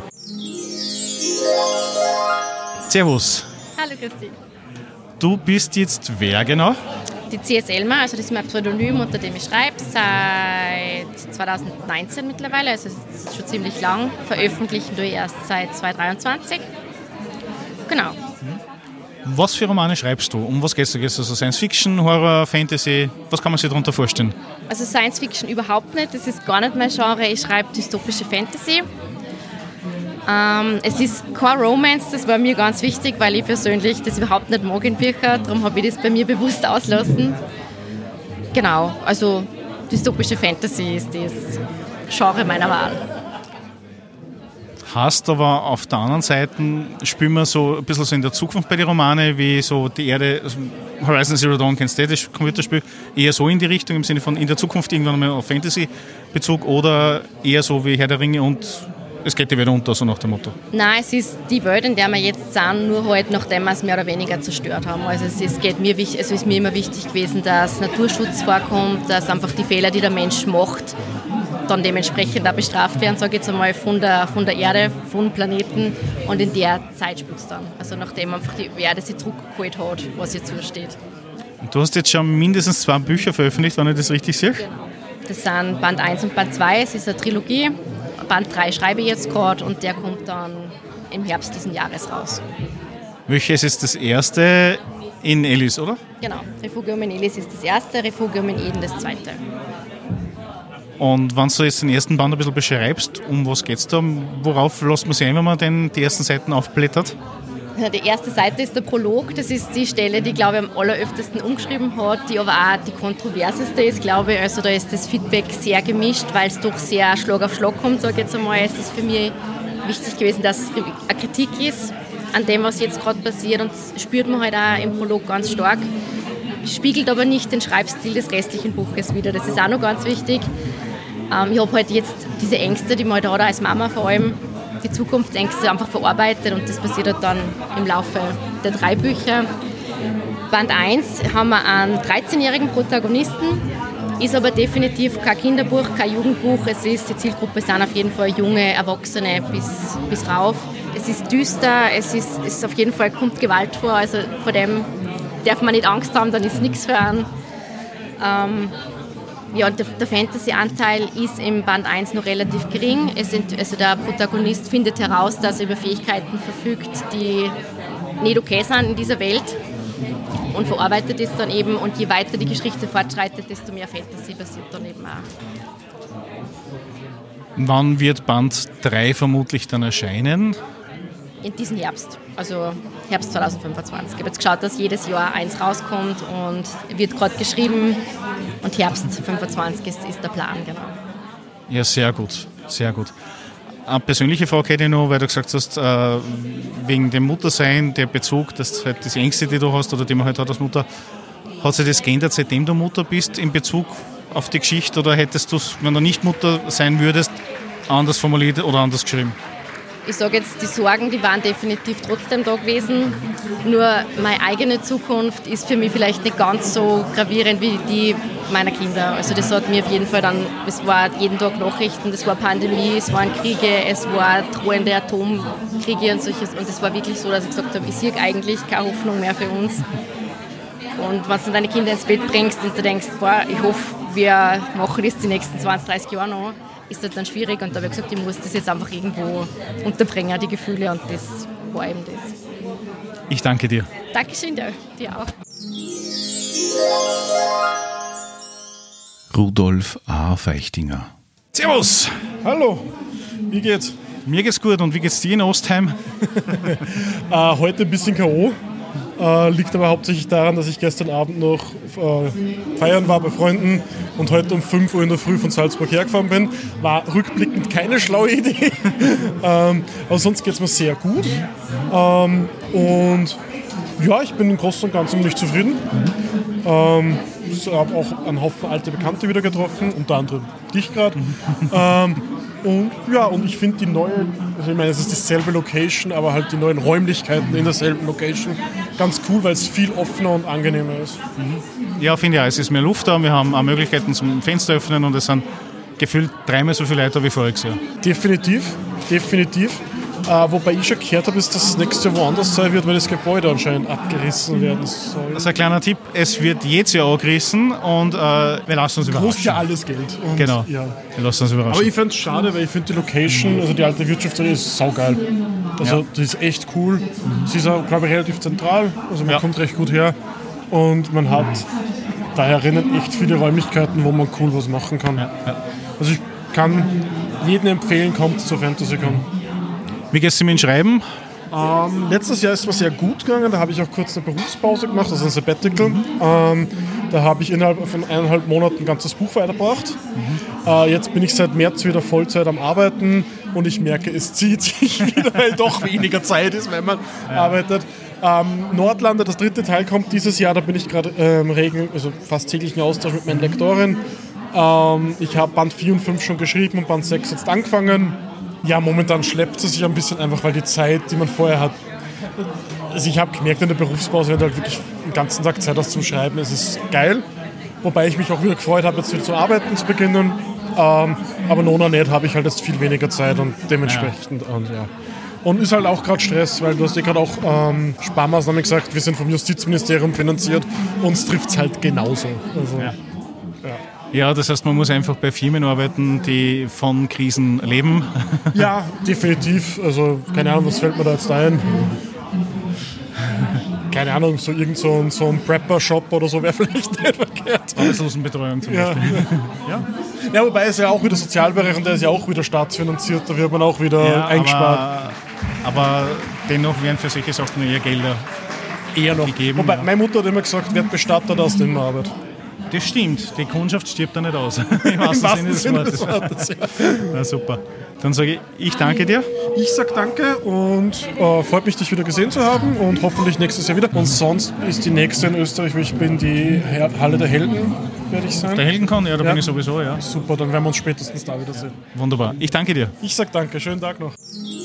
Servus. Hallo Christi. Du bist jetzt wer genau? Die C S Elmar, also das ist mein Pseudonym, unter dem ich schreibe, seit zwanzig neunzehn mittlerweile, also das ist schon ziemlich lang. Veröffentlichen tue ich erst seit zwanzig dreiundzwanzig. Genau. Was für Romane schreibst du? Um was geht es? Geht es also Science Fiction, Horror, Fantasy? Was kann man sich darunter vorstellen? Also Science Fiction überhaupt nicht, das ist gar nicht mein Genre. Ich schreibe dystopische Fantasy. Ähm, es ist kein Romance, das war mir ganz wichtig, weil ich persönlich das überhaupt nicht mag in Büchern. Darum habe ich das bei mir bewusst auslassen. Genau, also dystopische Fantasy ist das Genre meiner Wahl. Hast aber auf der anderen Seite, spielen wir so ein bisschen so in der Zukunft bei den Romanen, wie so die Erde, also Horizon Zero Dawn, kennst du das Computerspiel, eher so in die Richtung, im Sinne von in der Zukunft irgendwann mal auf Fantasy-Bezug oder eher so wie Herr der Ringe und es geht dir wieder unter, so nach dem Motto? Nein, es ist die Welt, in der wir jetzt sind, nur halt, nachdem wir es mehr oder weniger zerstört haben. Also es ist, geht mir, also ist mir immer wichtig gewesen, dass Naturschutz vorkommt, dass einfach die Fehler, die der Mensch macht, dann dementsprechend auch bestraft werden, sage ich jetzt einmal, von der, von der Erde, von Planeten und in der Zeit spielt es dann. Also nachdem einfach die Erde sich zurückgeholt hat, was ihr zusteht. Du hast jetzt schon mindestens zwei Bücher veröffentlicht, wenn ich das richtig sehe? Genau. Das sind Band eins und Band zwei, es ist eine Trilogie. Band drei schreibe ich jetzt gerade und der kommt dann im Herbst diesen Jahres raus. Welches ist das erste in Elis, oder? Genau, Refugium in Elis ist das erste, Refugium in Eden das zweite. Und wenn du jetzt den ersten Band ein bisschen beschreibst, um was geht es da? Worauf lässt man sich ein, wenn man den, die ersten Seiten aufblättert? Die erste Seite ist der Prolog, das ist die Stelle, die, glaube ich, am alleröftesten umgeschrieben hat, die aber auch die kontroverseste ist, glaube ich. Also da ist das Feedback sehr gemischt, weil es doch sehr Schlag auf Schlag kommt, sage ich jetzt einmal. Es ist für mich wichtig gewesen, dass es eine Kritik ist an dem, was jetzt gerade passiert und das spürt man halt auch im Prolog ganz stark. Spiegelt aber nicht den Schreibstil des restlichen Buches wider, das ist auch noch ganz wichtig. Ähm, ich habe halt jetzt diese Ängste, die man halt hat, als Mama vor allem, die Zukunftsängste einfach verarbeitet und das passiert halt dann im Laufe der drei Bücher. Band eins haben wir einen dreizehnjährigen Protagonisten, ist aber definitiv kein Kinderbuch, kein Jugendbuch. Es ist, die Zielgruppe sind auf jeden Fall junge Erwachsene bis, bis rauf. Es ist düster, es ist, ist auf jeden Fall, kommt Gewalt vor, also vor dem darf man nicht Angst haben, dann ist nichts für einen. Ähm, Ja, der, der Fantasy-Anteil ist im Band eins noch relativ gering. Es sind, also der Protagonist findet heraus, dass er über Fähigkeiten verfügt, die nicht okay sind in dieser Welt und verarbeitet es dann eben. Und je weiter die Geschichte fortschreitet, desto mehr Fantasy passiert dann eben auch. Wann wird Band drei vermutlich dann erscheinen? In diesem Herbst, also Herbst zwanzig fünfundzwanzig. Ich habe jetzt geschaut, dass jedes Jahr eins rauskommt und wird gerade geschrieben und Herbst fünfundzwanzig ist, ist der Plan, genau. Ja, sehr gut, sehr gut. Eine persönliche Frage hätte ich noch, weil du gesagt hast, äh, wegen dem Muttersein, der Bezug, dass halt diese Ängste, die du hast oder die man halt hat als Mutter, hat sich das geändert, seitdem du Mutter bist, in Bezug auf die Geschichte oder hättest du es, wenn du nicht Mutter sein würdest, anders formuliert oder anders geschrieben? Ich sage jetzt, die Sorgen, die waren definitiv trotzdem da gewesen. Nur meine eigene Zukunft ist für mich vielleicht nicht ganz so gravierend wie die meiner Kinder. Also das hat mir auf jeden Fall dann, es war jeden Tag Nachrichten, das war Pandemie, es waren Kriege, es war drohende Atomkriege und solches. Und es war wirklich so, dass ich gesagt habe, ich sehe eigentlich keine Hoffnung mehr für uns. Und wenn du deine Kinder ins Bett bringst und du denkst, boah, ich hoffe, wir machen das die nächsten zwanzig, dreißig Jahre noch, ist das dann schwierig. Und da habe ich gesagt, ich muss das jetzt einfach irgendwo unterbringen, die Gefühle, und das war eben das. Ich danke dir. Dankeschön, dir, dir auch. Rudolf A. Feichtinger. Servus! Hallo, wie geht's? Mir geht's gut, und wie geht's dir in Ostheim? äh, heute ein bisschen K O. Äh, liegt aber hauptsächlich daran, dass ich gestern Abend noch äh, feiern war bei Freunden und heute um fünf Uhr in der Früh von Salzburg hergefahren bin. War rückblickend keine schlaue Idee. ähm, aber sonst geht es mir sehr gut. Ähm, und ja, ich bin im Großen und Ganzen nicht zufrieden. Ähm, ich habe auch einen Haufen alte Bekannte wieder getroffen, unter anderem dich gerade. ähm, Und ja, und ich finde die neue, also ich meine, es ist dieselbe Location, aber halt die neuen Räumlichkeiten in derselben Location ganz cool, weil es viel offener und angenehmer ist. Ja, finde ich auch. Es ist mehr Luft da, wir haben auch Möglichkeiten zum Fenster öffnen, und es sind gefühlt dreimal so viele Leute wie voriges Jahr. Definitiv, definitiv. Äh, wobei ich schon gehört habe, dass das nächste Jahr woanders sein wird, weil das Gebäude anscheinend abgerissen werden soll. Also ein kleiner Tipp, es wird jedes Jahr angerissen, und äh, wir lassen uns überraschen. Kostet ja alles Geld. Und, genau, ja. wir lassen uns überraschen. Aber ich finde es schade, weil ich finde die Location, also die alte Wirtschaftshalle, ist saugeil. Also Ja. die ist echt cool. Mhm. Sie ist auch, glaube ich, relativ zentral, also man Ja. kommt recht gut her. Und man hat daher herinnen echt viele Räumlichkeiten, wo man cool was machen kann. Ja. Ja. Also ich kann jedem empfehlen, kommt zur FantasyCon. Wie gehst du mit dem Schreiben? Ähm, letztes Jahr ist es mir sehr gut gegangen, da habe ich auch kurz eine Berufspause gemacht, also ein Sabbatical. Mhm. Ähm, da habe ich innerhalb von eineinhalb Monaten ein ganzes Buch weitergebracht. Mhm. Äh, jetzt bin ich seit März wieder Vollzeit am Arbeiten, und ich merke, es zieht sich wieder, weil doch weniger Zeit ist, wenn man ja. arbeitet. Ähm, Nordlande, das dritte Teil kommt dieses Jahr, da bin ich gerade ähm, regen, also fast täglichen Austausch mit meiner Lektorin. Ähm, ich habe Band vier und fünf schon geschrieben und Band sechs jetzt angefangen. Ja, momentan schleppt es sich ein bisschen einfach, weil die Zeit, die man vorher hat, also ich habe gemerkt in der Berufspause, wenn du halt wirklich den ganzen Tag Zeit hast zum Schreiben, es ist geil. Wobei ich mich auch wieder gefreut habe, jetzt wieder zu arbeiten zu beginnen. Ähm, aber nona nicht, habe ich halt jetzt viel weniger Zeit, und dementsprechend, ja. Und, ja. Und ist halt auch gerade Stress, weil du hast ja gerade auch ähm, Sparmaßnahmen gesagt, wir sind vom Justizministerium finanziert, uns trifft es halt genauso. Also, ja. Ja. Ja, das heißt, man muss einfach bei Firmen arbeiten, die von Krisen leben. Ja, definitiv. Also keine Ahnung, was fällt mir da jetzt ein? Keine Ahnung, so irgend so ein, so ein Prepper-Shop oder so wäre vielleicht nicht verkehrt. Arbeitslosenbetreuung zum ja. Beispiel. Ja. Ja, wobei es ja auch wieder Sozialbereich, und der ist ja auch wieder staatsfinanziert, da wird man auch wieder Ja, eingespart. Aber, aber dennoch werden für solche Sachen eher Gelder eher noch gegeben. Wobei ja. meine Mutter hat immer gesagt, wer bestattet, aus dem Arbeit. Das stimmt, die Kundschaft stirbt da nicht aus. Im wahrsten Sinne des Wortes. Ja. Na super. Dann sage ich, ich danke dir. Ich sage danke und äh, freut mich, dich wieder gesehen zu haben, und hoffentlich nächstes Jahr wieder. Und sonst ist die nächste in Österreich, wo ich bin, die Halle der Helden, werde ich sein. Der Heldenkon, ja, da ja. bin ich sowieso, ja. Super, dann werden wir uns spätestens da wieder sehen. Wunderbar. Ich danke dir. Ich sage danke, schönen Tag noch.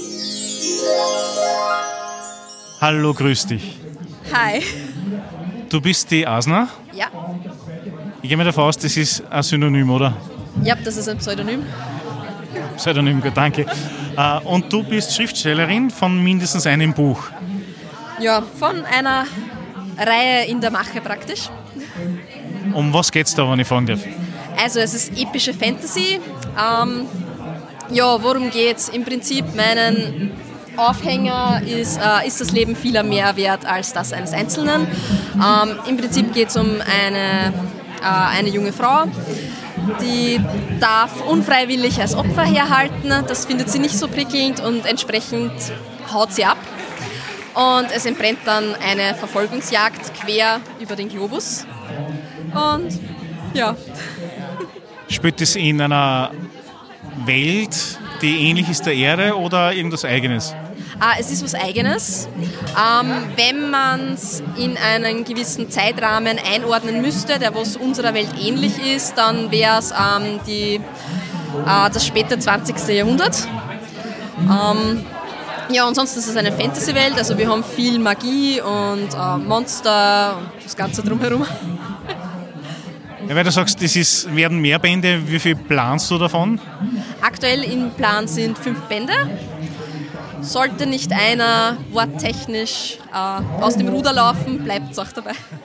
Hallo, grüß dich. Hi. Du bist die Asna? Ja. Ich gehe mal davon aus, das ist ein Synonym, oder? Ja, das ist ein Pseudonym. Pseudonym, gut, danke. Und du bist Schriftstellerin von mindestens einem Buch. Ja, von einer Reihe in der Mache praktisch. Um was geht's da, wenn ich fragen darf? Also es ist epische Fantasy. Ähm, ja, worum geht's? Im Prinzip meinen Aufhänger ist, äh, ist das Leben vieler mehr wert als das eines Einzelnen. Ähm, Im Prinzip geht es um eine, äh, eine junge Frau, die darf unfreiwillig als Opfer herhalten. Das findet sie nicht so prickelnd, und entsprechend haut sie ab. Und es entbrennt dann eine Verfolgungsjagd quer über den Globus. Und ja. Spielt es in einer Welt, die ähnlich ist der Erde, oder irgendwas Eigenes? Ah, es ist was Eigenes. Ähm, wenn man es in einen gewissen Zeitrahmen einordnen müsste, der was unserer Welt ähnlich ist, dann wäre es ähm, die, äh, das späte zwanzigste Jahrhundert. Ähm, ja, und sonst ist es eine Fantasy-Welt, also wir haben viel Magie und äh, Monster und das Ganze drumherum. Ja, weil du sagst, das ist, werden mehr Bände, wie viel planst du davon? Aktuell im Plan sind fünf Bände. Sollte nicht einer worttechnisch äh, aus dem Ruder laufen, bleibt es auch dabei.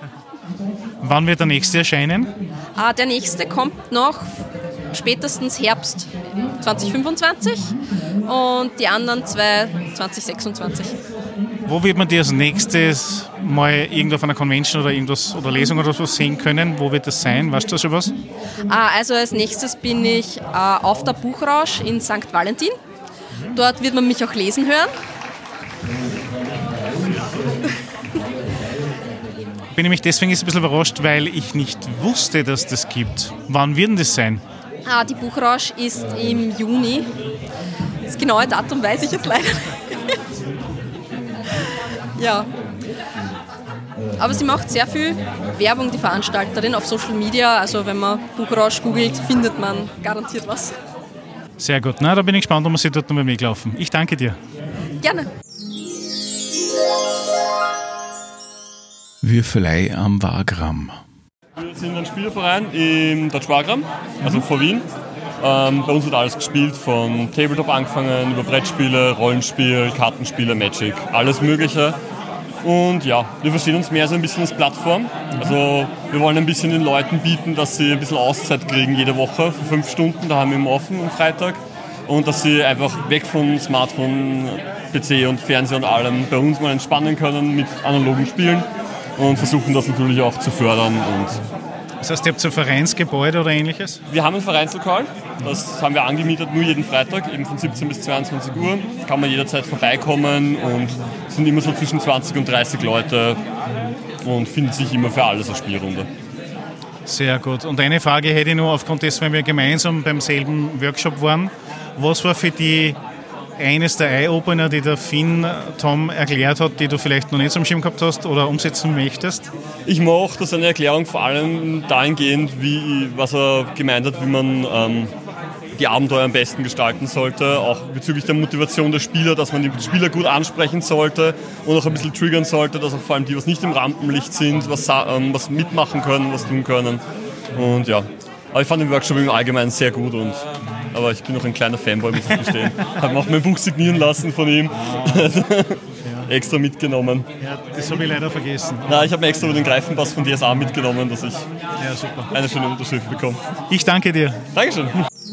Wann wird der nächste erscheinen? Äh, der nächste kommt noch spätestens Herbst zwanzig fünfundzwanzig und die anderen zwei zwanzig sechsundzwanzig. Wo wird man die als nächstes mal irgendwo auf einer Convention oder irgendwas oder Lesung oder so sehen können? Wo wird das sein? Weißt du da schon was? Äh, also als nächstes bin ich äh, auf der Buchrausch in Sankt Valentin. Dort wird man mich auch lesen hören. Bin nämlich deswegen jetzt ein bisschen überrascht, weil ich nicht wusste, dass das gibt. Wann wird denn das sein? Ah, die Buchrausch ist im Juni. Das genaue Datum weiß ich jetzt leider nicht. Ja. Aber sie macht sehr viel Werbung, die Veranstalterin, auf Social Media. Also wenn man Buchrausch googelt, findet man garantiert was. Sehr gut. Na, da bin ich gespannt, ob wir sie dort noch beim Weg laufen. Ich danke dir. Gerne. Würfelei am Wagram. Wir sind ein Spieleverein im Dutch Wagram, also vor Wien. Ähm, bei uns wird alles gespielt, von Tabletop angefangen, über Brettspiele, Rollenspiel, Kartenspiele, Magic, alles Mögliche. Und ja, wir verstehen uns mehr so ein bisschen als Plattform. Also wir wollen ein bisschen den Leuten bieten, dass sie ein bisschen Auszeit kriegen jede Woche für fünf Stunden, da haben wir immer offen am Freitag. Und dass sie einfach weg von Smartphone, P C und Fernseher und allem bei uns mal entspannen können mit analogen Spielen. Und versuchen das natürlich auch zu fördern. Und das heißt, ihr habt so ein Vereinsgebäude oder ähnliches? Wir haben ein Vereinslokal, das haben wir angemietet, nur jeden Freitag, eben von siebzehn bis zweiundzwanzig Uhr. Da kann man jederzeit vorbeikommen und es sind immer so zwischen zwanzig und dreißig Leute und findet sich immer für alles eine Spielrunde. Sehr gut. Und eine Frage hätte ich noch, aufgrund dessen, weil wir gemeinsam beim selben Workshop waren. Was war für die eines der Eye-Opener, die der Finn Tom erklärt hat, die du vielleicht noch nicht so am Schirm gehabt hast oder umsetzen möchtest? Ich mochte seine Erklärung vor allem dahingehend, wie, was er gemeint hat, wie man ähm, die Abenteuer am besten gestalten sollte, auch bezüglich der Motivation der Spieler, dass man die Spieler gut ansprechen sollte und auch ein bisschen triggern sollte, dass auch vor allem die, was nicht im Rampenlicht sind, was, ähm, was mitmachen können, was tun können. Und ja, aber ich fand den Workshop im Allgemeinen sehr gut und aber ich bin noch ein kleiner Fanboy, muss ich gestehen. Habe mir auch mein Buch signieren lassen von ihm. Also, ja. Extra mitgenommen. Ja, das habe ich leider vergessen. Nein, ich habe mir extra den Greifenpass von D S A mitgenommen, dass ich ja, super. eine schöne Unterschrift bekomme. Ich danke dir. Dankeschön.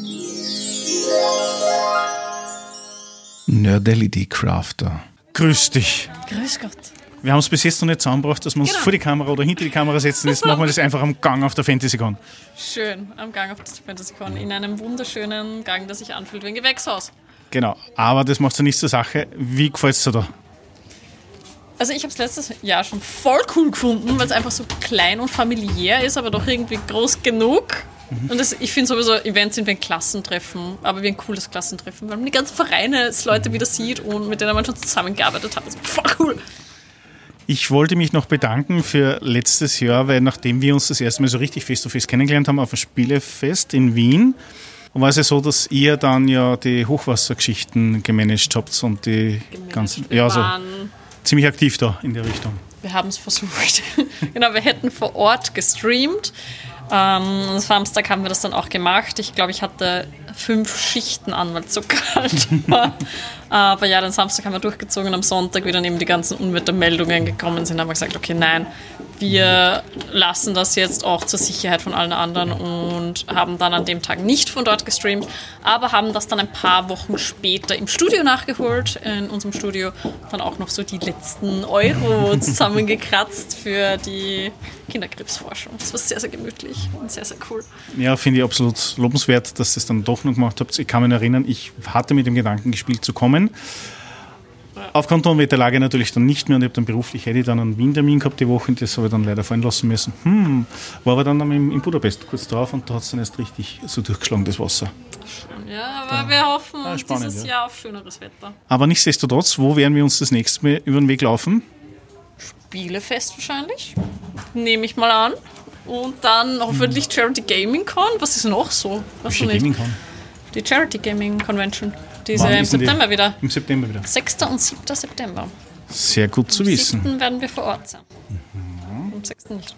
Nerdality Crafter. Grüß dich. Grüß Gott. Wir haben es bis jetzt noch nicht zusammengebracht, dass wir uns genau. vor die Kamera oder hinter die Kamera setzen. Jetzt machen wir das einfach am Gang auf der FantasyCon. Schön, am Gang auf der FantasyCon. In einem wunderschönen Gang, der sich anfühlt wie ein Gewächshaus. Genau, aber das macht es ja nicht zur Sache. Wie gefällt es dir da? Also ich habe es letztes Jahr schon voll cool gefunden, weil es einfach so klein und familiär ist, aber doch irgendwie groß genug. Mhm. Und das, ich finde sowieso, Events sind wie ein Klassentreffen, aber wie ein cooles Klassentreffen, weil man die ganzen Vereine, das Leute wieder sieht und mit denen man schon zusammengearbeitet hat. Das ist voll cool. Ich wollte mich noch bedanken für letztes Jahr, weil nachdem wir uns das erste Mal so richtig face-to-face kennengelernt haben auf dem Spielefest in Wien, war es ja so, dass ihr dann ja die Hochwassergeschichten gemanagt habt und die gemanagt. ganzen, wir ja so ziemlich aktiv da in der Richtung. Wir haben es versucht. Genau, wir hätten vor Ort gestreamt. Ähm, am Samstag haben wir das dann auch gemacht. Ich glaube, ich hatte fünf Schichten an, weil es so kalt war. Aber ja, den Samstag haben wir durchgezogen und am Sonntag, wie dann eben die ganzen Unwettermeldungen gekommen sind, haben wir gesagt, okay, nein, wir lassen das jetzt auch zur Sicherheit von allen anderen und haben dann an dem Tag nicht von dort gestreamt, aber haben das dann ein paar Wochen später im Studio nachgeholt, in unserem Studio, dann auch noch so die letzten Euro zusammengekratzt für die Kinderkrebsforschung. Das war sehr, sehr gemütlich und sehr, sehr cool. Ja, finde ich absolut lobenswert, dass ihr es dann doch noch gemacht habt. Ich kann mich erinnern, ich hatte mit dem Gedanken gespielt zu kommen. Aufgrund der Unwetterlage natürlich dann nicht mehr und ich habe dann beruflich hätte ich dann einen Wien-Termin gehabt die Woche und das habe ich dann leider fallen lassen müssen. Hm, war aber dann in Budapest kurz drauf und da hat es dann erst richtig so durchgeschlagen, das Wasser. Ja, aber da, wir hoffen ja, spannend, dieses ja. Jahr auf schöneres Wetter. Aber nichtsdestotrotz, wo werden wir uns das nächste Mal über den Weg laufen? Spielefest wahrscheinlich, nehme ich mal an. Und dann hoffentlich Charity Gaming Con. Was ist noch so? Was Welche Gaming Con? Die Charity Gaming Convention. Diese im September die? wieder. Im September wieder. sechster und siebter September. Sehr gut zu Am wissen. siebten werden wir vor Ort sein. Mhm. Am sechsten nicht.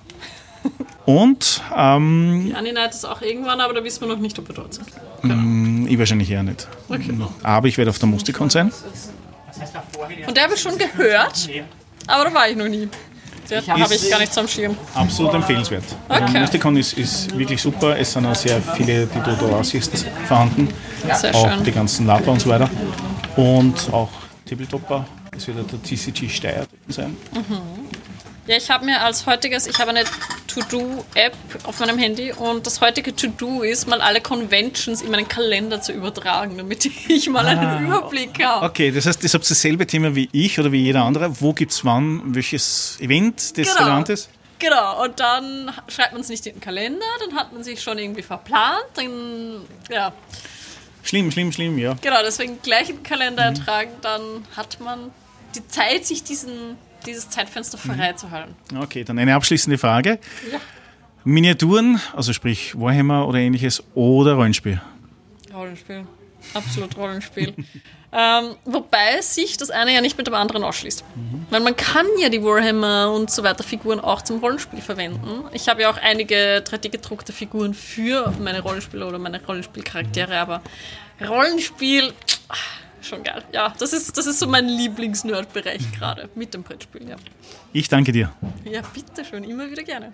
Und? Ähm, Die Annie-Night ist auch irgendwann, aber da wissen wir noch nicht, ob wir dort sind. Mh, ich wahrscheinlich eher nicht. Okay. Aber ich werde auf der Mustikon sein. Von der habe ich schon gehört, aber da war ich noch nie. Das habe ich gar nicht so am Schirm. Absolut empfehlenswert. Okay. Also Mysticon ist, ist wirklich super. Es sind auch sehr viele, die du da siehst, vorhanden. Sehr auch schön. die ganzen Lapper und so weiter. Und auch Tabletopper. Es wird der T C G Steyr sein. Mhm. Ja, ich habe mir als heutiges, ich habe eine To-Do-App auf meinem Handy und das heutige To-Do ist, mal alle Conventions in meinen Kalender zu übertragen, damit ich mal einen Ah. Überblick habe. Okay, das heißt, ihr habt dasselbe Thema wie ich oder wie jeder andere. Wo gibt es wann welches Event, das Genau. relevant ist? Genau, und dann schreibt man es nicht in den Kalender, dann hat man sich schon irgendwie verplant, dann, ja, Schlimm, schlimm, schlimm, ja. genau, deswegen gleich in den Kalender eintragen, dann hat man die Zeit, sich diesen, dieses Zeitfenster freizuhalten. Okay, dann eine abschließende Frage. Ja. Miniaturen, also sprich Warhammer oder ähnliches, oder Rollenspiel? Rollenspiel. Absolut Rollenspiel. ähm, wobei sich das eine ja nicht mit dem anderen ausschließt. Mhm. Weil man kann ja die Warhammer und so weiter Figuren auch zum Rollenspiel verwenden. Ich habe ja auch einige drei D gedruckte Figuren für meine Rollenspieler oder meine Rollenspielcharaktere, aber Rollenspiel, schon geil. Ja, das ist, das ist so mein Lieblings-Nerd-Bereich gerade mit dem Brettspiel, ja. Ich danke dir. Ja, bitteschön, immer wieder gerne.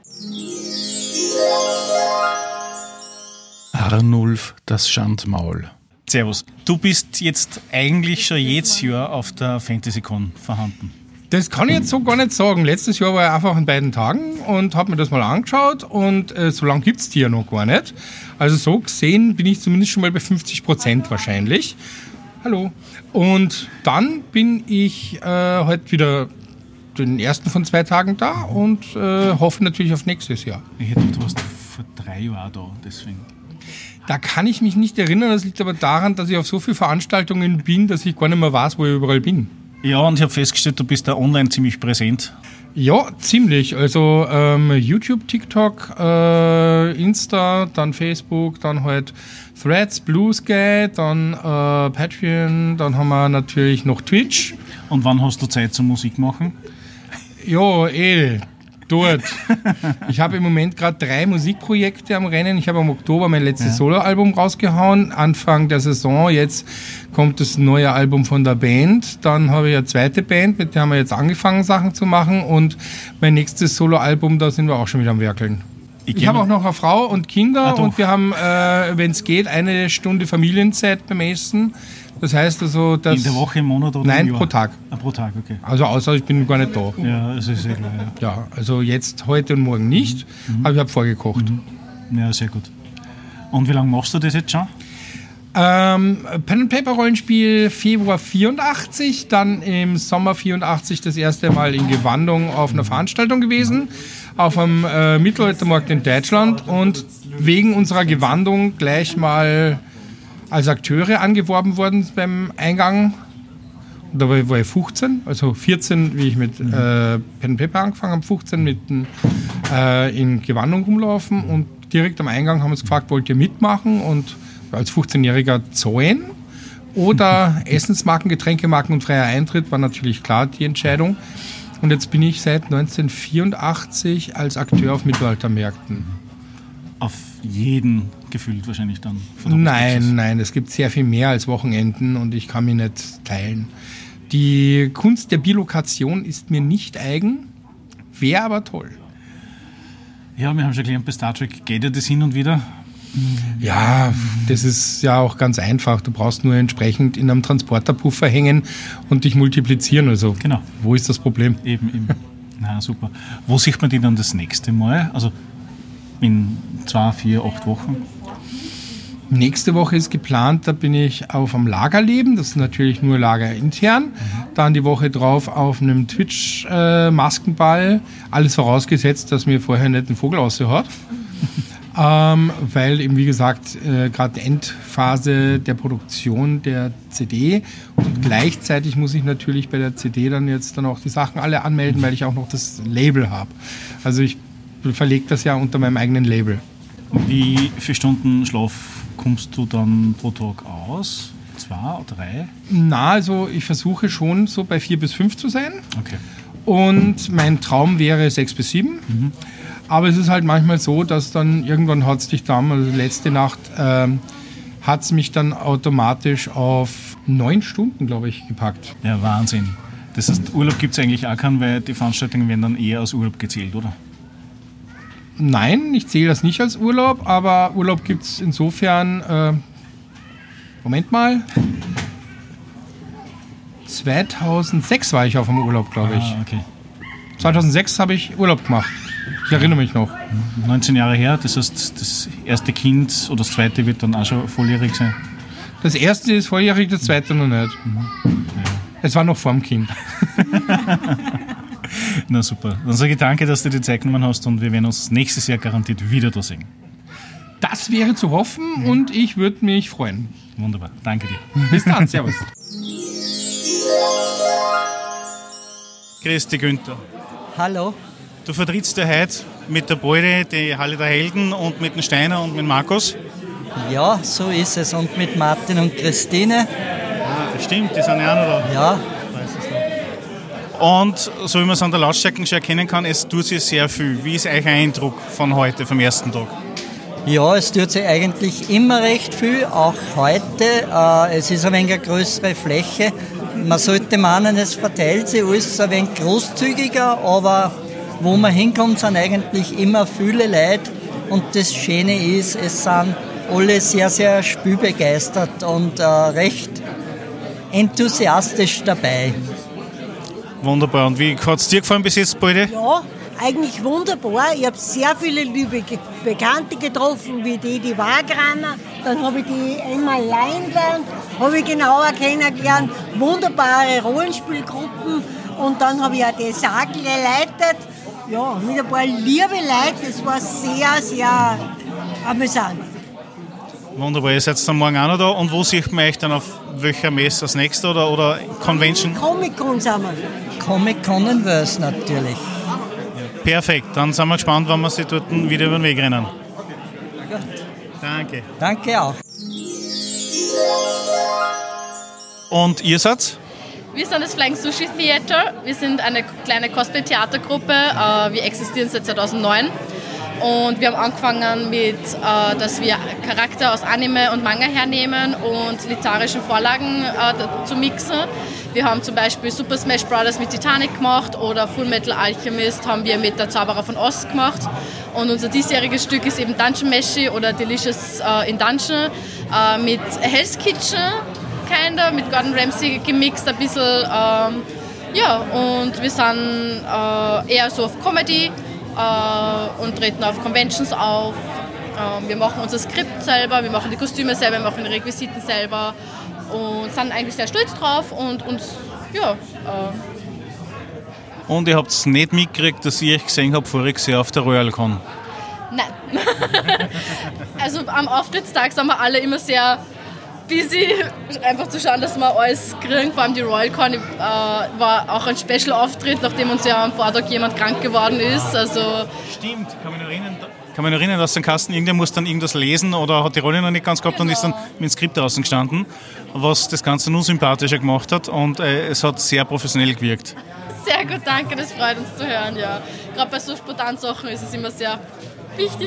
Arnulf, das Schandmaul. Servus. Du bist jetzt eigentlich schon jedes Jahr auf der FantasyCon vorhanden. Das kann ich jetzt so gar nicht sagen. Letztes Jahr war ich einfach an beiden Tagen und habe mir das mal angeschaut und äh, so lange gibt es die ja noch gar nicht. Also so gesehen bin ich zumindest schon mal bei fünfzig Prozent wahrscheinlich. Hallo. Und dann bin ich äh, heute wieder den ersten von zwei Tagen da und äh, hoffe natürlich auf nächstes Jahr. Ich hätte gedacht, du warst vor drei Jahren da, deswegen. Da kann ich mich nicht erinnern. Das liegt aber daran, dass ich auf so viele Veranstaltungen bin, dass ich gar nicht mehr weiß, wo ich überall bin. Ja, und ich habe festgestellt, du bist da online ziemlich präsent. Ja, ziemlich. Also ähm, YouTube, TikTok, äh, Insta, dann Facebook, dann halt Threads, Blue Sky, dann äh, Patreon, dann haben wir natürlich noch Twitch. Und wann hast du Zeit zum Musik machen? Ja, eh, dort. Ich habe im Moment gerade drei Musikprojekte am Rennen. Ich habe im Oktober mein letztes ja. Soloalbum rausgehauen. Anfang der Saison, jetzt kommt das neue Album von der Band. Dann habe ich eine zweite Band, mit der haben wir jetzt angefangen, Sachen zu machen. Und mein nächstes Soloalbum, da sind wir auch schon wieder am Werkeln. Ich, ich habe auch noch eine Frau und Kinder ah, und wir haben, äh, wenn es geht, eine Stunde Familienzeit beim Essen. Das heißt also, dass... In der Woche, im Monat oder Nein, im Jahr? pro Tag. Ah, pro Tag, okay. Also außer ich bin gar nicht da. Ja, das ist sehr klar, ja. Ja, also jetzt, heute und morgen nicht, mhm. aber ich habe vorgekocht. Mhm. Ja, sehr gut. Und wie lange machst du das jetzt schon? Ähm, Pen and Paper Rollenspiel Februar vierundachtzig, dann im Sommer vierundachtzig das erste Mal in Gewandung auf einer Veranstaltung gewesen, auf einem äh, Mittelaltermarkt in Deutschland und wegen unserer Gewandung gleich mal als Akteure angeworben worden beim Eingang. Da war ich, war ich fünfzehn, also vierzehn, wie ich mit äh, Pen and Paper angefangen habe, fünfzehn mit äh, in Gewandung rumlaufen und direkt am Eingang haben wir uns gefragt, wollt ihr mitmachen? Und als fünfzehnjähriger zahlen oder Essensmarken, Getränkemarken und freier Eintritt war natürlich klar die Entscheidung. Und jetzt bin ich seit neunzehnhundertvierundachtzig als Akteur auf Mittelaltermärkten. Auf jeden gefühlt wahrscheinlich dann? Nein, nein, es gibt sehr viel mehr als Wochenenden und ich kann mich nicht teilen. Die Kunst der Bilokation ist mir nicht eigen, wäre aber toll. Ja, wir haben schon gelernt, bei Star Trek geht ja das hin und wieder. Ja, das ist ja auch ganz einfach. Du brauchst nur entsprechend in einem Transporterpuffer hängen und dich multiplizieren. Also, genau. Wo ist das Problem? Eben, eben. Na, super. Wo sieht man die dann das nächste Mal? Also in zwei, vier, acht Wochen? Nächste Woche ist geplant, da bin ich auf einem Lagerleben, das ist natürlich nur lagerintern. Mhm. Dann die Woche drauf auf einem Twitch-Maskenball. Äh, Alles vorausgesetzt, dass mir vorher nicht ein Vogel raushaut. Ähm, weil eben, wie gesagt, äh, gerade die Endphase der Produktion der C D und gleichzeitig muss ich natürlich bei der C D dann jetzt dann auch die Sachen alle anmelden, weil ich auch noch das Label habe. Also ich verlege das ja unter meinem eigenen Label. Wie viele Stunden Schlaf kommst du dann pro Tag aus? Zwei oder drei? Na, also ich versuche schon so bei vier bis fünf zu sein. Okay. Und mein Traum wäre sechs bis sieben. Mhm. Aber es ist halt manchmal so, dass dann irgendwann hat es dich dann, also letzte Nacht ähm, hat es mich dann automatisch auf neun Stunden, glaube ich, gepackt. Ja, Wahnsinn. Das heißt, Urlaub gibt es eigentlich auch keinen, weil die Veranstaltungen werden dann eher als Urlaub gezählt, oder? Nein, ich zähle das nicht als Urlaub, aber Urlaub gibt es insofern, äh, Moment mal, zweitausendsechs war ich auf dem Urlaub, glaube ich. Ah, okay. zweitausendsechs habe ich Urlaub gemacht. Ich erinnere mich noch. neunzehn Jahre her, das heißt, das erste Kind oder das zweite wird dann auch schon volljährig sein? Das erste ist volljährig, das zweite noch nicht. Mhm. Es war noch vorm Kind. Na super. Dann sage ich danke, dass du die Zeit genommen hast und wir werden uns nächstes Jahr garantiert wieder da sehen. Das wäre zu hoffen mhm. und ich würde mich freuen. Wunderbar. Danke dir. Bis dann. Servus. Grüß dich, Günther. Hallo. Du vertrittst ja heute mit der Beute die Halle der Helden und mit dem Steiner und mit Markus. Ja, so ist es. Und mit Martin und Christine. Ah, das stimmt, die sind ja auch noch da. Ja. Und so wie man es an der Lautstärke schon erkennen kann, es tut sich sehr viel. Wie ist euer Eindruck von heute, vom ersten Tag? Ja, es tut sich eigentlich immer recht viel, auch heute. Äh, es ist ein wenig eine größere Fläche. Man sollte meinen, es verteilt sich alles ein wenig großzügiger, aber wo man hinkommt, sind eigentlich immer viele Leute. Und das Schöne ist, es sind alle sehr, sehr spielbegeistert und äh, recht enthusiastisch dabei. Wunderbar. Und wie hat es dir gefallen bis jetzt, Beute? Ja, eigentlich wunderbar. Ich habe sehr viele liebe Bekannte getroffen, wie die, die Wagraner. Dann habe ich die Emma Leinwand, habe ich genauer kennengelernt. Wunderbare Rollenspielgruppen. Und dann habe ich auch die Sag geleitet. Ja, mit ein paar liebe Leute. Das war sehr, sehr amüsant. Wunderbar. Ihr seid dann morgen auch noch da. Und wo sieht man euch dann auf welcher Messe als nächstes oder, oder Convention? Comic-Con sind wir. Comic-Con in Wels natürlich. Perfekt, dann sind wir gespannt, wann wir sie dort wieder über den Weg rennen. Gut. Danke. Danke auch. Und ihr seid? Wir sind das Flying Sushi Theater. Wir sind eine kleine Cosplay-Theatergruppe. Wir existieren seit zweitausendneun. Und wir haben angefangen mit, dass wir Charakter aus Anime und Manga hernehmen und literarischen Vorlagen zu mixen. Wir haben zum Beispiel Super Smash Bros. Mit Titanic gemacht oder Full Metal Alchemist haben wir mit der Zauberer von Oz gemacht. Und unser diesjähriges Stück ist eben Dungeon Meshi oder Delicious in Dungeon mit Hell's Kitchen, kinda, mit Gordon Ramsay gemixt, ein bisschen. Ähm, ja, und wir sind äh, eher so auf Comedy. Uh, und treten auf Conventions auf. Uh, wir machen unser Skript selber, wir machen die Kostüme selber, wir machen die Requisiten selber und sind eigentlich sehr stolz drauf und uns, ja. Uh und ihr habt es nicht mitgekriegt, dass ich euch gesehen habe voriges Jahr auf der RoyalCon? Nein. Also am Auftrittstag sind wir alle immer sehr busy, einfach zu schauen, dass wir alles kriegen, vor allem die RoyalCon äh, war auch ein Special-Auftritt, nachdem uns ja am Vortag jemand krank geworden ist. Also stimmt, kann mich noch erinnern, kann mich noch erinnern, dass der Kasten irgendwer muss dann irgendwas lesen oder hat die Rolle noch nicht ganz gehabt genau. Und ist dann mit dem Skript draußen gestanden, was das Ganze nur sympathischer gemacht hat und äh, es hat sehr professionell gewirkt. Sehr gut, danke, das freut uns zu hören, ja. Gerade bei so spontanen Sachen ist es immer sehr wichtig.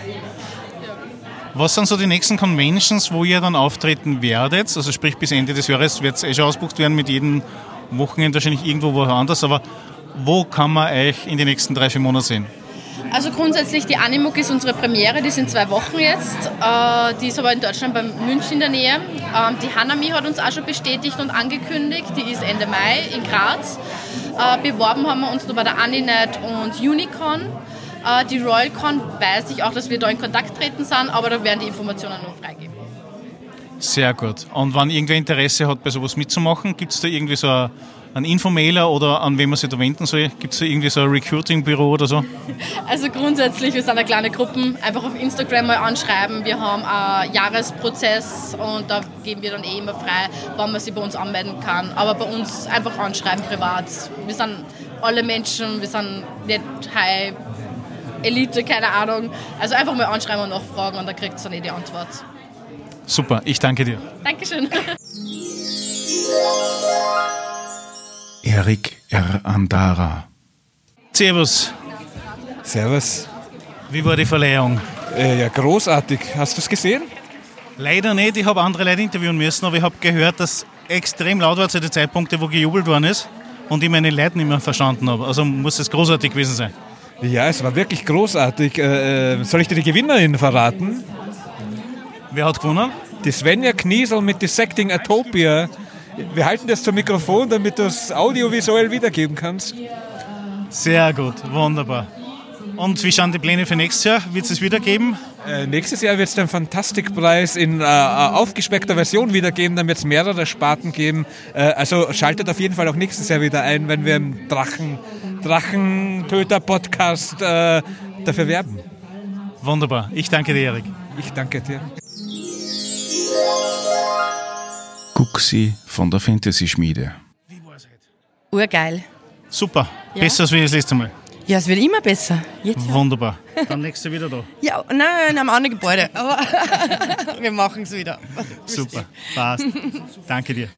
Was sind so die nächsten Conventions, wo ihr dann auftreten werdet? Also sprich bis Ende des Jahres wird es eh schon ausgebucht werden, mit jedem Wochenende wahrscheinlich irgendwo woanders, aber wo kann man euch in den nächsten drei, vier Monaten sehen? Also grundsätzlich die Animuk ist unsere Premiere, die sind zwei Wochen jetzt. Äh, die ist aber in Deutschland bei München in der Nähe. Ähm, die Hanami hat uns auch schon bestätigt und angekündigt, die ist Ende Mai in Graz. Äh, beworben haben wir uns nur bei der Animet und Unicon. Äh, die RoyalCon weiß ich auch, dass wir da in Kontakt treten sind, aber da werden die Informationen noch freigeben. Sehr gut. Und wenn irgendwer Interesse hat, bei sowas mitzumachen, gibt es da irgendwie so ein Ein Infomailer oder an wen man sich da wenden soll? Gibt es da irgendwie so ein Recruiting-Büro oder so? Also grundsätzlich, wir sind eine kleine Gruppe, einfach auf Instagram mal anschreiben. Wir haben einen Jahresprozess und da geben wir dann eh immer frei, wann man sich bei uns anmelden kann. Aber bei uns einfach anschreiben privat. Wir sind alle Menschen, wir sind nicht High Elite, keine Ahnung. Also einfach mal anschreiben und nachfragen und dann kriegt es dann eh die Antwort. Super, ich danke dir. Dankeschön. Erik R. Andara. Servus. Servus. Wie war die Verleihung? Äh, ja, großartig. Hast du es gesehen? Leider nicht. Ich habe andere Leute interviewen müssen, aber ich habe gehört, dass extrem laut war zu den Zeitpunkten, wo gejubelt worden ist. und ich meine Leute nicht mehr verstanden habe. Also muss es großartig gewesen sein. Ja, es war wirklich großartig. Äh, soll ich dir die Gewinnerin verraten? Wer hat gewonnen? Die Svenja Kniesel mit Dissecting Atopia. Wir halten das zum Mikrofon, damit du es audiovisuell wiedergeben kannst. Sehr gut, wunderbar. Und wie schauen die Pläne für nächstes Jahr? Wird es es wieder geben? Äh, nächstes Jahr wird es den Fantastikpreis in äh, aufgespeckter Version wieder geben. Dann wird es mehrere Sparten geben. Äh, also schaltet auf jeden Fall auch nächstes Jahr wieder ein, wenn wir im Drachen, Drachentöter-Podcast äh, dafür werben. Wunderbar. Ich danke dir, Erik. Ich danke dir. Guxi von der Fantasy-Schmiede. Urgeil. Super. Ja. Besser als wie das letzte Mal. Ja, es wird immer besser. Jetzt ja. Wunderbar. Dann nächstes Jahr wieder da. Ja, nein, in einem anderen Gebäude. Aber wir machen es wieder. Super. Passt. Danke dir.